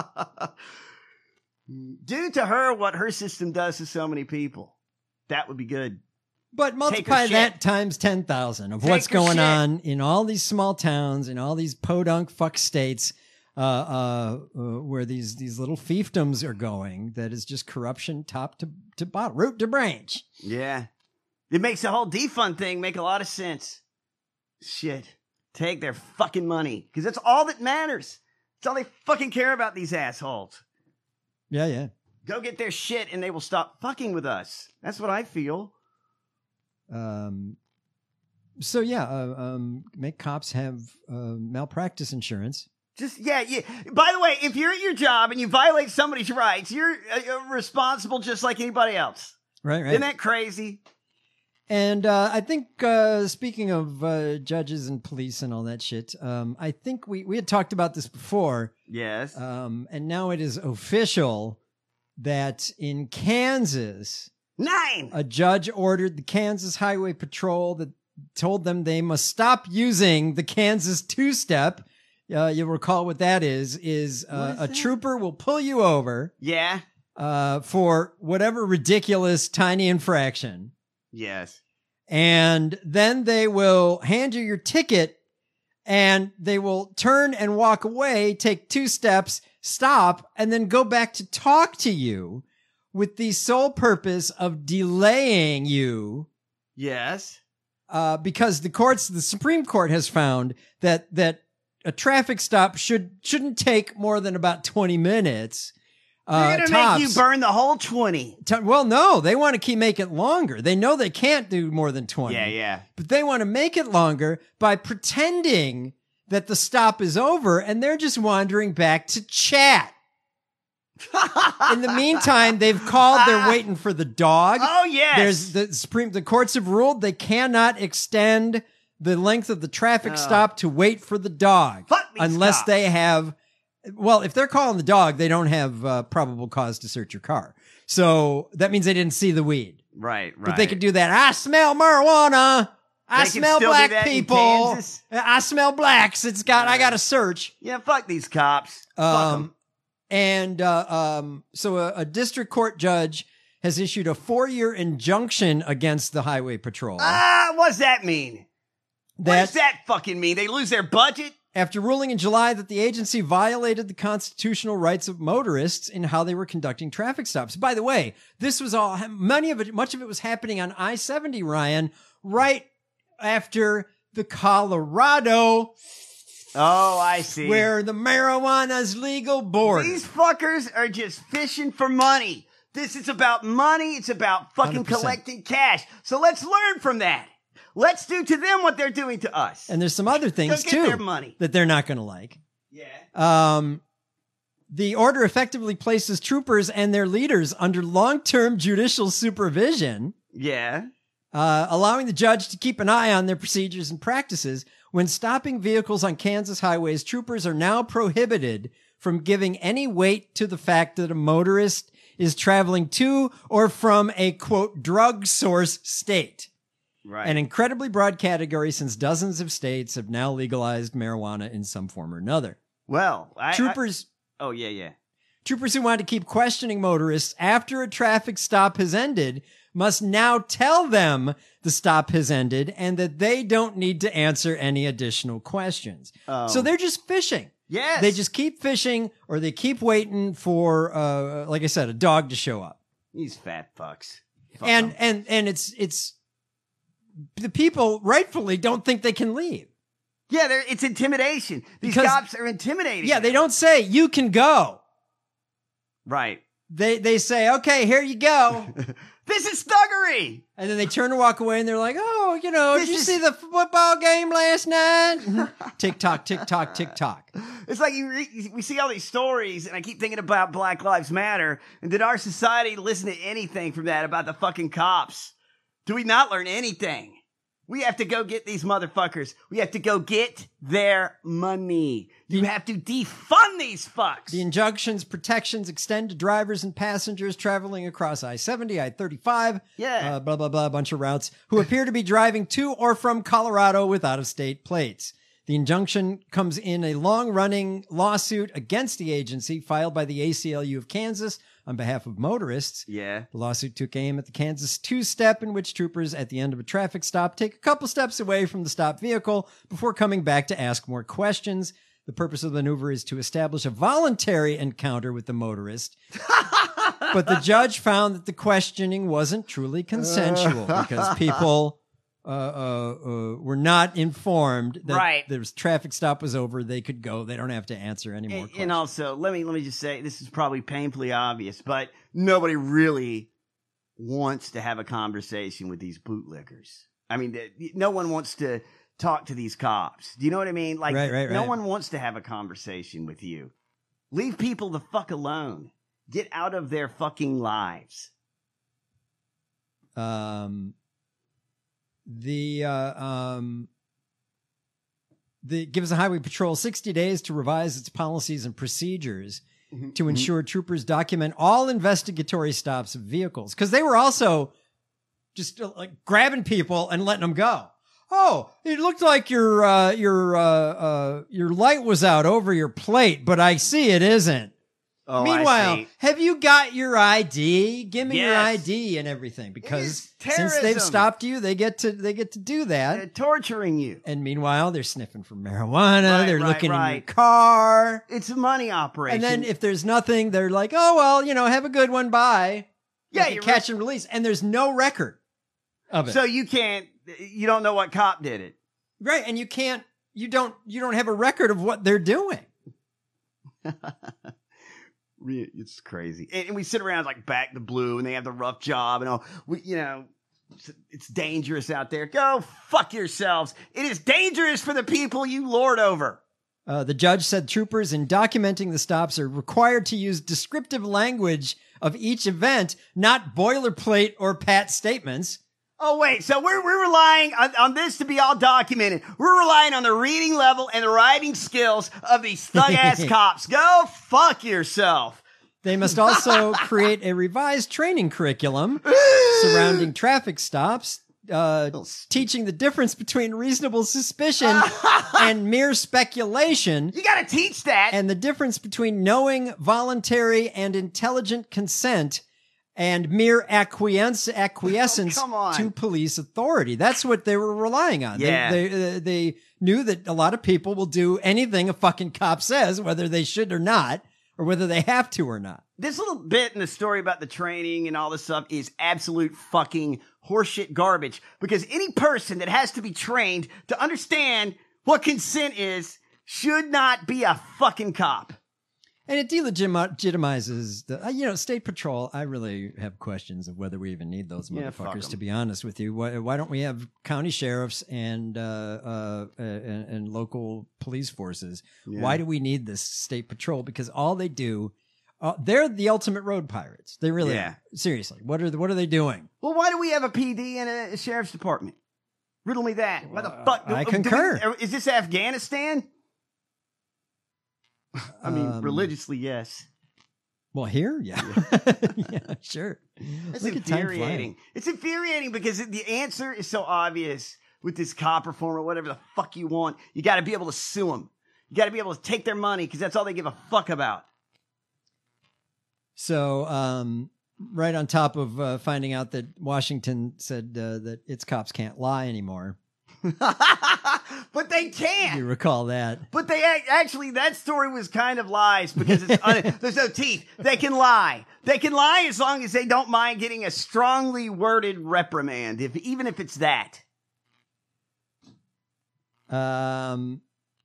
Do to her what her system does to so many people. That would be good. But Take multiply her shit. that times ten thousand of Take what's her going shit. on in all these small towns, in all these podunk fuck states, uh, uh, uh, where these, these little fiefdoms are going. That is just corruption top to, to bottom, root to branch. Yeah. It makes the whole defund thing make a lot of sense. Shit. Take their fucking money. Because that's all that matters. That's all they fucking care about, these assholes. Yeah, yeah. Go get their shit and they will stop fucking with us. That's what I feel. Um, so yeah, uh, um, make cops have uh, malpractice insurance. Just, yeah, yeah. By the way, if you're at your job and you violate somebody's rights, you're uh, responsible just like anybody else. Right, right. Isn't that crazy? And uh, I think, uh, speaking of uh, judges and police and all that shit, um, I think we, we had talked about this before. Yes. Um, and now it is official that in Kansas, Nine. a judge ordered the Kansas Highway Patrol that told them they must stop using the Kansas two-step. Uh, you'll recall what that is, is, uh, What is a that? trooper will pull you over Yeah. uh, for whatever ridiculous tiny infraction. Yes. And then they will hand you your ticket and they will turn and walk away, take two steps, stop, and then go back to talk to you with the sole purpose of delaying you. Yes. Uh, because the courts, the Supreme Court has found that, that a traffic stop should, shouldn't take more than about twenty minutes. They're Uh, going to tops. make you burn the whole twenty. T- Well, no, they want to keep make it longer. They know they can't do more than twenty. Yeah, yeah. But they want to make it longer by pretending that the stop is over and they're just wandering back to chat. In the meantime, they've called. They're waiting for the dog. Oh, yes. There's the Supreme. The courts have ruled they cannot extend the length of the traffic Oh. stop to wait for the dog Fuck these unless cops. they have. Well, if they're calling the dog, they don't have uh, probable cause to search your car. So that means they didn't see the weed. Right, right. But they could do that. I smell marijuana. I They can smell still do black that in people. Kansas? I smell blacks. It's got. I got to search. Yeah, fuck these cops. Fuck 'em. Um, and uh, um, so a, a district court judge has issued a four-year injunction against the highway patrol. Ah, what does that mean? what That- does that fucking mean? They lose their budget? After ruling in July that the agency violated the constitutional rights of motorists in how they were conducting traffic stops. By the way, this was all, many of it, much of it was happening on I seventy, Ryan, right after the Colorado. Oh, I see. Where the marijuana's legal border. These fuckers are just fishing for money. This is about money. It's about fucking one hundred percent. collecting cash. So let's learn from that. Let's do to them what they're doing to us. And there's some other things get too their money. that they're not going to like. Yeah. Um, the order effectively places troopers and their leaders under long-term judicial supervision, Yeah. uh, allowing the judge to keep an eye on their procedures and practices. When stopping vehicles on Kansas highways, troopers are now prohibited from giving any weight to the fact that a motorist is traveling to or from a, quote, drug source state. Right. An incredibly broad category since dozens of states have now legalized marijuana in some form or another. Well, I, Troopers, I, oh, yeah, yeah. troopers who want to keep questioning motorists after a traffic stop has ended must now tell them the stop has ended and that they don't need to answer any additional questions. Oh. So they're just fishing. Yes. They just keep fishing or they keep waiting for, uh, like I said, a dog to show up. These fat fucks. Fuck and, 'em. and, and it's, it's, the people rightfully don't think they can leave. Yeah, they're, it's intimidation. These Because- cops are intimidating. Yeah, they don't say you can go. Right. They they say, okay, here you go. This is thuggery. And then they turn and walk away and they're like, oh, you know, This did you is- see the football game last night? Tick tock, tick tock, tick tock. It's like you re- we see all these stories, and I keep thinking about Black Lives Matter. And did our society listen to anything from that about the fucking cops? Do we not learn anything? We have to go get these motherfuckers. We have to go get their money. You have to defund these fucks. The injunctions, protections extend to drivers and passengers traveling across I seventy, I thirty-five, Yeah. uh, blah, blah, blah, a bunch of routes, who appear to be driving to or from Colorado with out-of-state plates. The injunction comes in a long-running lawsuit against the agency filed by the A C L U of Kansas on behalf of motorists. Yeah. The lawsuit took aim at the Kansas two-step in which troopers at the end of a traffic stop take a couple steps away from the stopped vehicle before coming back to ask more questions. The purpose of the maneuver is to establish a voluntary encounter with the motorist. But the judge found that the questioning wasn't truly consensual because people uh, uh, uh, were not informed that Right. the traffic stop was over. They could go. They don't have to answer any more And, questions. and also, let me let me just say, this is probably painfully obvious, but nobody really wants to have a conversation with these bootlickers. I mean, the- no one wants to talk to these cops. Do you know what I mean? Like, Right, right, no right. one wants to have a conversation with you. Leave people the fuck alone. Get out of their fucking lives. Um, the uh, um, the gives the Highway Patrol sixty days to revise its policies and procedures to ensure troopers document all investigatory stops of vehicles, because they were also just uh, like grabbing people and letting them go. Oh, it looked like your uh, your uh, uh, your light was out over your plate, but I see it isn't. Oh, I Meanwhile, see. have you got your I D? Give me your Yes. I D and everything, because since terrorism. they've stopped you, they get to they get to do that. They're torturing you. And meanwhile, they're sniffing for marijuana. Right, they're right, looking in your right. car. It's a money operation. And then if there's nothing, they're like, "Oh well, you know, have a good one, bye." Yeah, Like a you're catch and release, and there's no record of it. so you can't, you don't know what cop did it. Right, and you can't, you don't, you don't have a record of what they're doing. Re- It's crazy. And and we sit around like back the blue and they have the rough job and all, we, you know, it's, it's dangerous out there. Go fuck yourselves. It is dangerous for the people you lord over. Uh, the judge said troopers in documenting the stops are required to use descriptive language of each event, not boilerplate or pat statements. Oh, wait, so we're, we're relying on, on this to be all documented. We're relying on the reading level and the writing skills of these thug-ass cops. Go fuck yourself. They must also create a revised training curriculum surrounding traffic stops, uh, teaching the difference between reasonable suspicion and mere speculation. You gotta teach that. And the difference between knowing, voluntary, and intelligent consent and mere acquiesce, acquiescence oh, to police authority. That's what they were relying on. Yeah. They, they, uh, they knew that a lot of people will do anything a fucking cop says, whether they should or not, or whether they have to or not. This little bit in the story about the training and all this stuff is absolute fucking horseshit garbage, because any person that has to be trained to understand what consent is should not be a fucking cop. And it delegitimizes the, uh, you know, State Patrol. I really have questions of whether we even need those Yeah, fuck motherfuckers, 'em. to be honest with you. Why, why don't we have county sheriffs and, uh, uh, uh, and, and local police forces? Yeah. Why do we need this State Patrol? Because all they do, uh, they're the ultimate road pirates. They really Yeah. are. Seriously. What are, the, what are they doing? Well, why do we have a P D and a sheriff's department? Riddle me that. What the fuck? I do- do we- concur. is this Afghanistan? I mean, Um, religiously, yes. Well, here? Yeah. Yeah, sure. It's Look at time infuriating. It's infuriating because it- the answer is so obvious with this cop reform or whatever the fuck you want. You got to be able to sue them. You got to be able to take their money because that's all they give a fuck about. So, um, right on top of uh, finding out that Washington said uh, that its cops can't lie anymore. But they can't. You recall that? But they ac- actually, that story was kind of lies because it's un- there's no teeth. They can lie. They can lie as long as they don't mind getting a strongly worded reprimand, if even if it's that. Um,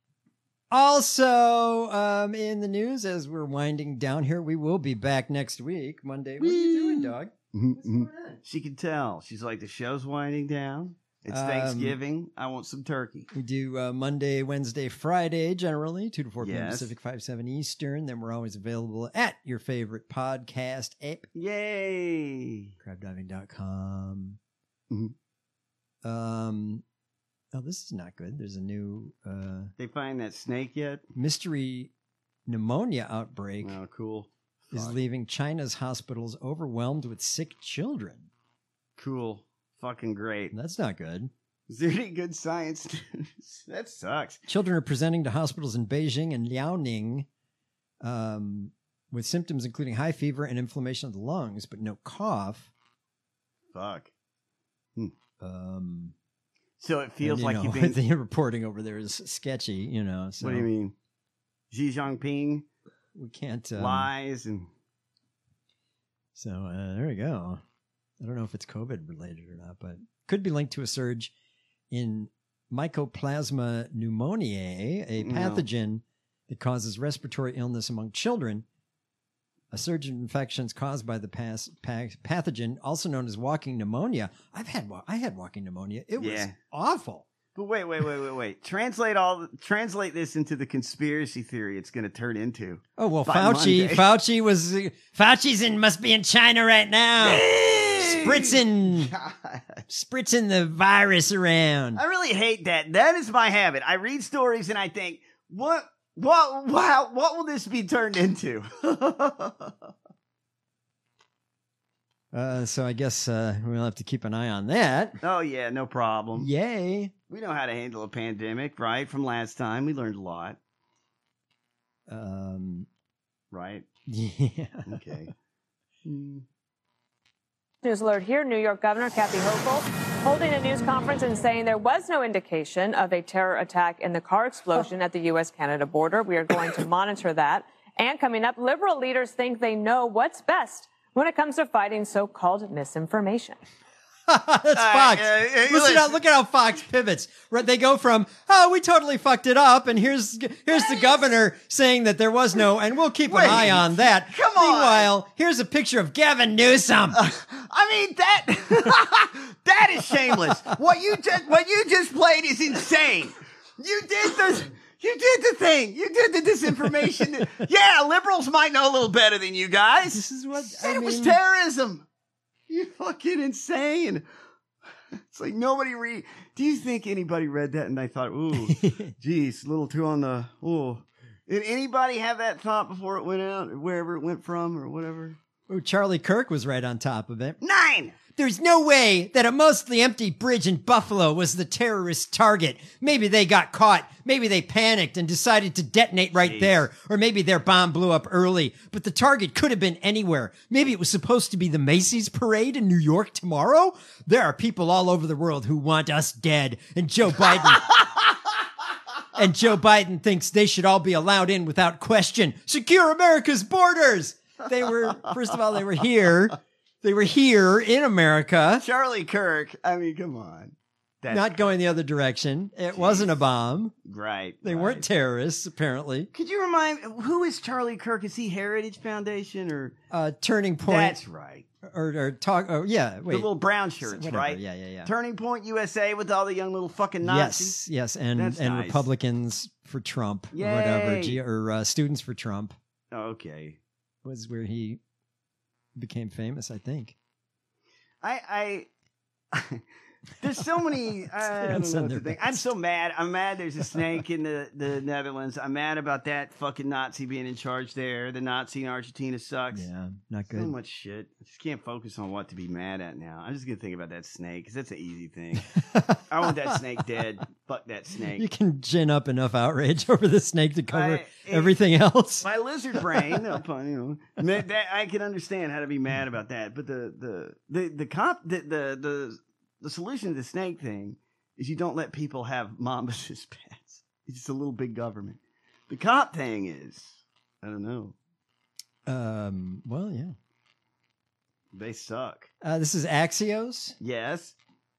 also, um, in the news, as we're winding down here, we will be back next week, Monday. What are you doing, dog? She can tell. She's like, the show's winding down. It's Um, Thanksgiving. I want some turkey. We do uh, Monday, Wednesday, Friday, generally, two to four p.m. Yes. Pacific, five, seven Eastern. Then we're always available at your favorite podcast app. Yay. crab diving dot com. Mm-hmm. Um, oh, this is not good. There's a new uh, They find that snake yet? mystery pneumonia outbreak Oh, cool. is Fuck. leaving China's hospitals overwhelmed with sick children. Cool. Fucking great. That's not good. Is there any good science news? That sucks. Children are presenting to hospitals in Beijing and Liaoning um, with symptoms including high fever and inflammation of the lungs, but no cough. Fuck. Um, So it feels and, you like know, you've been. the reporting over there is sketchy, you know. So What do you mean? Xi Jinping we can't um, lies and. So uh, there we go. I don't know if it's COVID related or not, but could be linked to a surge in Mycoplasma pneumoniae, a No. pathogen that causes respiratory illness among children. A surge in infections caused by the pas- pa- pathogen, also known as walking pneumonia. I've had wa- I had walking pneumonia. It was Yeah. awful. But wait, wait, wait, wait, wait. Translate all. Translate this into the conspiracy theory it's going to turn into. Oh well, by Fauci. Monday. Fauci was Fauci's in must be in China right now, spritzing, spritzing the virus around. I really hate that. That is my habit. I read stories and I think, what, what, wow, what will this be turned into? Uh, so I guess uh, we'll have to keep an eye on that. Oh yeah, no problem. Yay! We know how to handle a pandemic, right? From last time, we learned a lot, Um, right? yeah. Okay. News alert here. New York Governor Kathy Hochul holding a news conference and saying there was no indication of a terror attack in the car explosion at the U S Canada border. We are going to monitor that. And coming up, liberal leaders think they know what's best when it comes to fighting so-called misinformation. That's Fox. uh, uh, Listen, listen. out, look at how Fox pivots. Right, they go from "oh, we totally fucked it up," and here's here's the governor saying that there was no, and we'll keep Wait, an eye on that. come on. Meanwhile, here's a picture of Gavin Newsom. I mean that that is shameless. What you just what you just played is insane. You did the You did the thing. You did the disinformation. Yeah, liberals might know a little better than you guys. This is what Said I it was mean- terrorism. You're fucking insane. It's like nobody read. Do you think anybody read that and they thought, ooh, geez, a little too on the, ooh. Did anybody have that thought before it went out or wherever it went from or whatever? Oh, Charlie Kirk was right on top of it. Nine! There's no way that a mostly empty bridge in Buffalo was the terrorist target. Maybe they got caught. Maybe they panicked and decided to detonate right Jeez. there. Or maybe their bomb blew up early. But the target could have been anywhere. Maybe it was supposed to be the Macy's parade in New York tomorrow. There are people all over the world who want us dead. And Joe Biden... and Joe Biden thinks they should all be allowed in without question. Secure America's borders! They were, first of all, they were here. They were here in America. Charlie Kirk. I mean, come on. That's Not going the other direction. It wasn't a bomb. right. They right. weren't terrorists, apparently. Could you remind who is Charlie Kirk? Is he Heritage Foundation or Uh, Turning Point. That's right. Or, or talk. Oh, yeah. Wait. The little brown shirts, Whatever, right? yeah, yeah, yeah. Turning Point U S A with all the young little fucking Nazis. Yes, yes, and That's and nice. Republicans for Trump or whatever, Yay. G- or uh, students for Trump Okay. was where he became famous, I think. I I there's so many I don't know Stan's on what their to think. I'm so mad. I'm mad there's a snake in the, the Netherlands. I'm mad about that fucking Nazi being in charge there. The Nazi in Argentina sucks. Yeah, not So good. much shit. I just can't focus on what to be mad at now. I'm just gonna think about that snake because that's an easy thing. I want that snake dead. Fuck that snake. You can gin up enough outrage over the snake to cover I- everything else. My lizard brain, no pun, you know, that, that- I can understand how to be mad about that. But the the the the comp the the the, the solution to the snake thing is you don't let people have mambas as pets. It's just a little big government. The cop thing is, I don't know, Um. Well, yeah. they suck. Uh, this is Axios. Yes.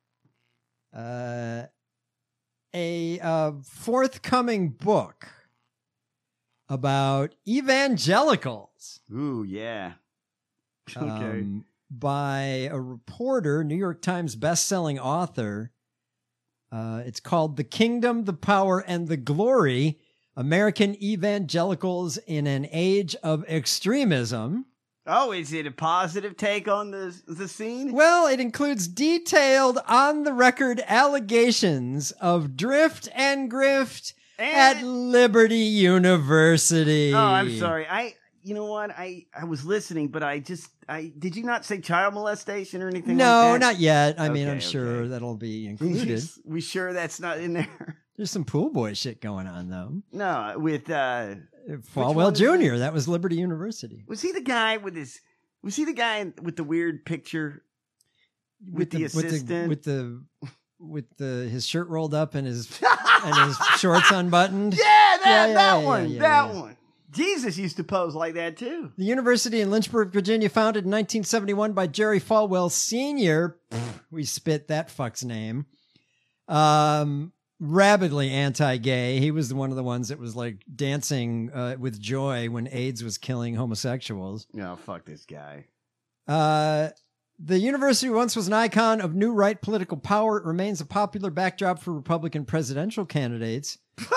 Uh, a uh, forthcoming book about evangelicals. Ooh, yeah. Okay. um, by a reporter, New York Times bestselling author. Uh, it's called The Kingdom, the Power, and the Glory, American Evangelicals in an Age of Extremism. Oh, is it a positive take on the the scene? Well, it includes detailed on-the-record allegations of drift and grift at Liberty University. Oh, I'm sorry. I, you know what? I, I was listening, but I just, I did you not say child molestation or anything? No, like that? not yet. I mean, Okay, I'm sure that'll be included. We sure that's not in there? There's some pool boy shit going on, though. No, with uh, Falwell one is Junior That was Liberty University. was he the guy with his? Was he the guy with the weird picture with, the, assistant? with the with the his shirt rolled up and his and his shorts unbuttoned. yeah, that Yeah, yeah, that yeah, one, yeah, that yeah. one. Jesus used to pose like that too. The university in Lynchburg, Virginia, founded in nineteen seventy-one by Jerry Falwell Senior We spit that fuck's name. Um, rabidly anti-gay. He was one of the ones that was like dancing uh, with joy when AIDS was killing homosexuals. No, fuck this guy. Uh, the university once was an icon of new right political power. It remains a popular backdrop for Republican presidential candidates.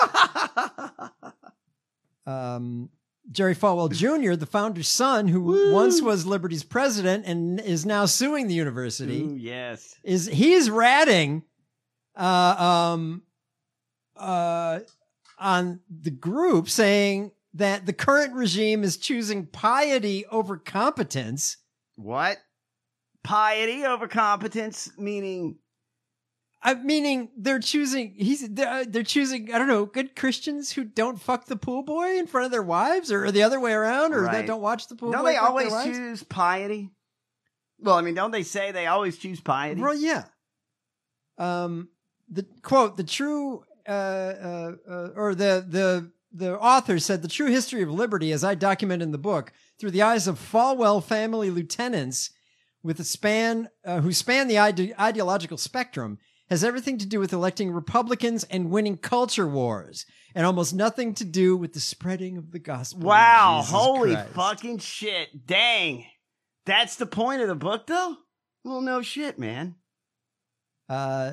um, Jerry Falwell Junior, the founder's son, who Woo. once was Liberty's president and is now suing the university, Ooh, yes. is he's ratting uh, um, uh, on the group, saying that the current regime is choosing piety over competence. What? Piety over competence, meaning I meaning they're choosing he's they're, they're choosing I don't know good Christians who don't fuck the pool boy in front of their wives, or, or the other way around, or Right. that don't watch the pool don't boy. they fuck their always wives? choose piety? Well, I mean, don't they say they always choose piety? Well, yeah. Um, the quote the true uh, uh, uh or the the the author said the true history of liberty, as I document in the book, through the eyes of Falwell family lieutenants with a span uh, who span the ide- ideological spectrum, has everything to do with electing Republicans and winning culture wars, and almost nothing to do with the spreading of the gospel. of Wow, Jesus holy Christ. fucking shit. Dang. That's the point of the book, though? Well, no shit, man. Uh,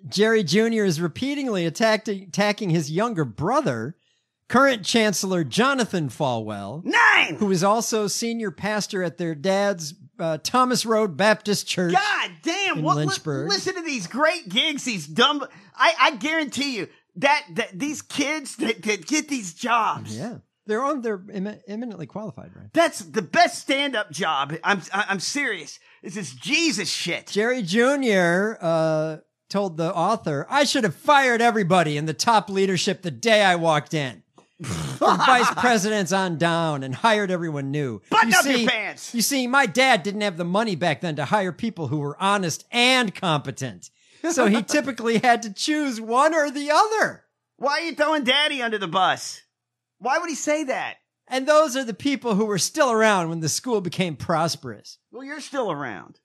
Jerry Junior is repeatedly attacked, attacking his younger brother, current Chancellor Jonathan Falwell, Nine! who is also senior pastor at their dad's uh, Thomas Road Baptist Church. God damn! in What? Li- Lynchburg. listen to these great gigs. These dumb. I, I guarantee you that, that these kids that, that get these jobs. Yeah, they're on. They're em- eminently qualified, right? That's the best stand-up job. I'm I'm serious. This is Jesus shit. Jerry Junior Uh, told the author, "I should have fired everybody in the top leadership the day I walked in." From vice presidents on down, and hired everyone new. Button you up see, your pants. You see, my dad didn't have the money back then to hire people who were honest and competent. So he typically had to choose one or the other. Why are you throwing daddy under the bus? Why would he say that? And those are the people who were still around when the school became prosperous. Well, you're still around.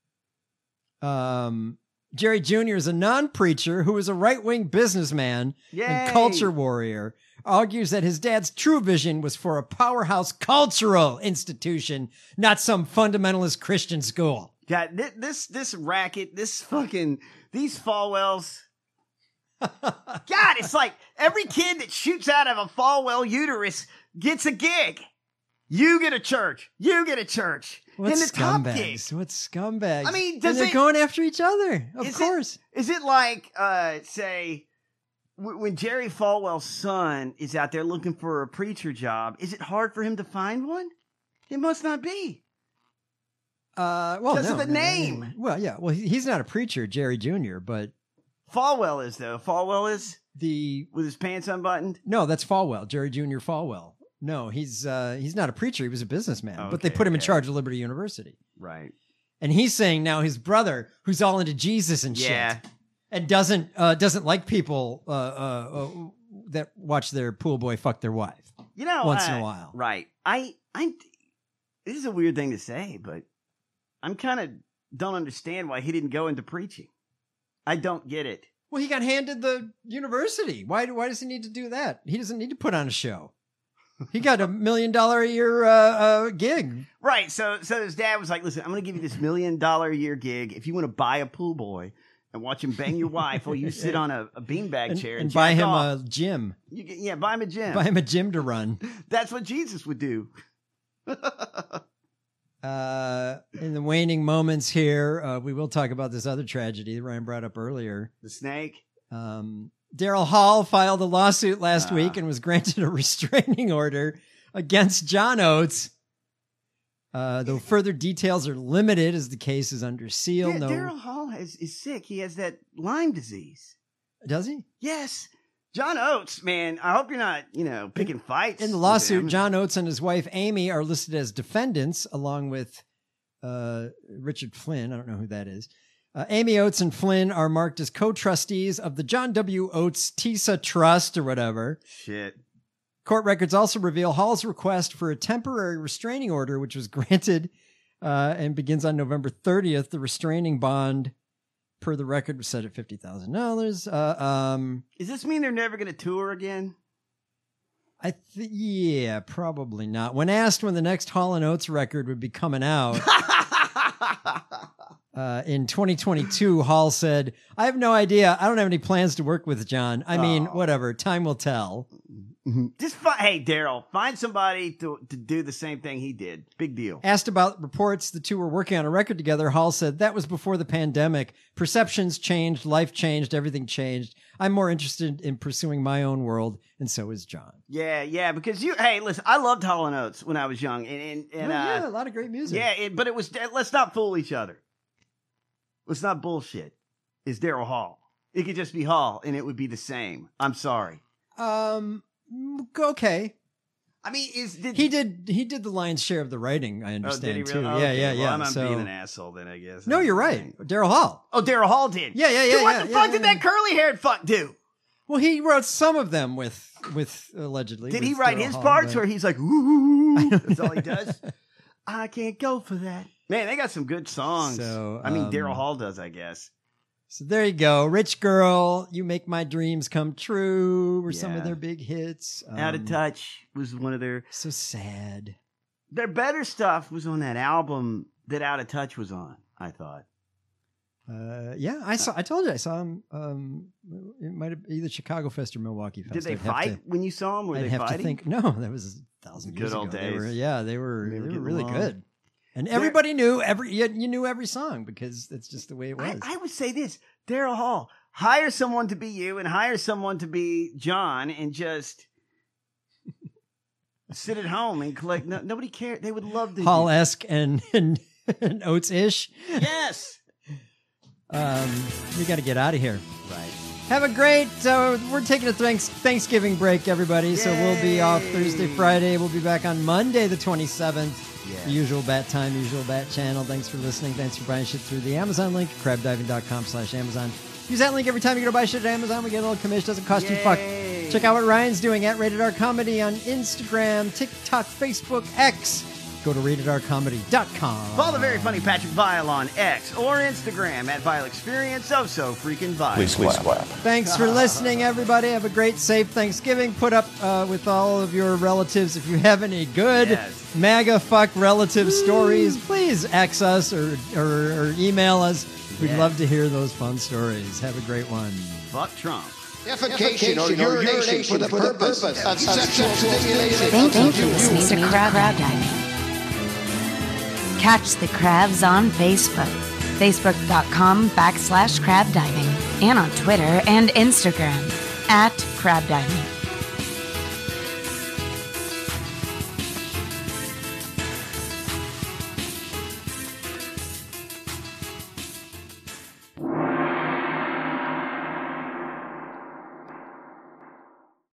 Um, Jerry Junior is a non-preacher who is a right-wing businessman Yay. and culture warrior. Argues that his dad's true vision was for a powerhouse cultural institution, not some fundamentalist Christian school. God, this this, this racket, this fucking these Falwells. God, it's like every kid that shoots out of a Falwell uterus gets a gig. You get a church. You get a church. What in the top gig. scumbags? What scumbags? I mean, and does they're it- going after each other. Of Is course. It, is it like, uh, say, w- when Jerry Falwell's son is out there looking for a preacher job, is it hard for him to find one? It must not be. Uh, well, Because no, of the no, no, name. no. Well, yeah. Well, he- he's not a preacher, Jerry Junior, but Falwell is, though. Falwell is the with his pants unbuttoned. no, that's Falwell, Jerry Junior Falwell. No, he's uh, he's not a preacher. He was a businessman, but they Okay, put him in okay. charge of Liberty University. Right. And he's saying now his brother, who's all into Jesus and Yeah. shit, and doesn't uh, doesn't like people uh, uh, uh, that watch their pool boy fuck their wife. You know, once in uh, a while. Right. I, I, this is a weird thing to say, but I'm kind of don't understand why he didn't go into preaching. I don't get it. Well, he got handed the university. Why? Why does he need to do that? He doesn't need to put on a show. He got a million dollar a year uh, uh, gig. Right. So, so his dad was like, "Listen, I'm going to give you this million dollar a year gig if you want to buy a pool boy and watch him bang your wife while you sit on a, a beanbag And, chair and and, buy jack him off. a gym. You get, yeah, buy him a gym. Buy him a gym to run. That's what Jesus would do." Uh, in the waning moments here, uh, we will talk about this other tragedy that Ryan brought up earlier. The snake. Um, Daryl Hall filed a lawsuit last Ah. week and was granted a restraining order against John Oates. Uh, though further details are limited as the case is under seal. Yeah, no, Daryl Hall is, is sick. He has that Lyme disease. does he? Yes. John Oates, man, I hope you're not, you know, picking fights. In the with lawsuit, him. John Oates and his wife Amy are listed as defendants, along with uh, Richard Flynn. I don't know who that is. Uh, Amy Oates and Flynn are marked as co-trustees of the John W. Oates TISA Trust or whatever. Shit. Court records also reveal Hall's request for a temporary restraining order, which was granted uh, and begins on November thirtieth. The restraining bond, per the record, was set at fifty thousand dollars. Uh, um, Does this mean they're never going to tour again? I th- yeah, probably not. When asked when the next Hall and Oates record would be coming out uh, in twenty twenty-two, Hall said, "I have no idea. I don't have any plans to work with John. I mean, Oh. whatever. Time will tell." Just fi- hey, Daryl, find somebody to to do the same thing he did. Big deal. Asked about reports the two were working on a record together, Hall said, "That was before the pandemic. Perceptions changed, life changed, everything changed. I'm more interested in pursuing my own world, and so is John." Yeah, yeah, because you. Hey, listen, I loved Hall and Oates when I was young, and and, and Oh, uh, yeah, a lot of great music. Yeah, it, but it was. Let's not fool each other. Let's not bullshit. It's Daryl Hall. It could just be Hall, and it would be the same. I'm sorry. Um. Okay. I mean, is did he did he did the lion's share of the writing? I Oh, understand did he too. really? Yeah, Okay, yeah, well, yeah. I'm, I'm so, being an asshole then, I guess. no, you're right. Daryl Hall. Oh, Daryl Hall did. Yeah, yeah, yeah. Dude, what yeah, the yeah, fuck yeah, did yeah. that curly haired fuck do? Well, he wrote some of them with with allegedly. Did with he write Daryl his Hall, parts but- where he's like, ooh, that's all he does? I can't go for that. Man, they got some good songs. So, I mean, um, Daryl Hall does, I guess. So there you go. Rich Girl, You Make My Dreams Come True were some of Yeah. their big hits. Out of Um, Touch was one of their. So sad. Their better stuff was on that album that Out of Touch was on, I thought. Uh, yeah, I saw. I told you I saw him. Um, it might have either Chicago Fest or Milwaukee Fest. Did they I'd have fight to- when you saw them? Were I'd they have fighting? to think. No, that was a thousand Good years old ago. They days. were, yeah, they were. They They were were getting really along. good, and There- everybody knew every. You, you knew every song because that's just the way it was. I, I would say this, Daryl Hall, hire someone to be you and hire someone to be John and just sit at home and collect. No, nobody cared. They would love to. Hall esque and and, and Oates ish. Yes. Um, we got to get out of here. Right. Have a great. Uh, we're taking a thanks, Thanksgiving break, everybody. So we'll be off Thursday, Friday. We'll be back on Monday, the twenty-seventh. Yeah. The usual bat time, usual bat channel. Thanks for listening. Thanks for buying shit through the Amazon link, crab diving dot com slash Amazon. Use that link every time you go to buy shit at Amazon. We get a little commission. Doesn't cost you fuck. Check out what Ryan's doing at Rated R Comedy on Instagram, TikTok, Facebook, X. Go to rated r comedy dot com. Follow the very funny Patrick Vile on X or Instagram at Vile Experience. So, so freaking Vile. Please clap. Thanks for listening, everybody. Have a great, safe Thanksgiving. Put up uh, with all of your relatives. If you have any good Yes. MAGA fuck relative stories, please X us or, or, or email us. We'd Yeah. love to hear those fun stories. Have a great one. Fuck Trump. Defecation or urination for the purpose of sexual stimulation. Thank you for listening to Crab Diving. Catch the crabs on Facebook, facebook.com backslash crab diving, and on Twitter and Instagram at crab diving.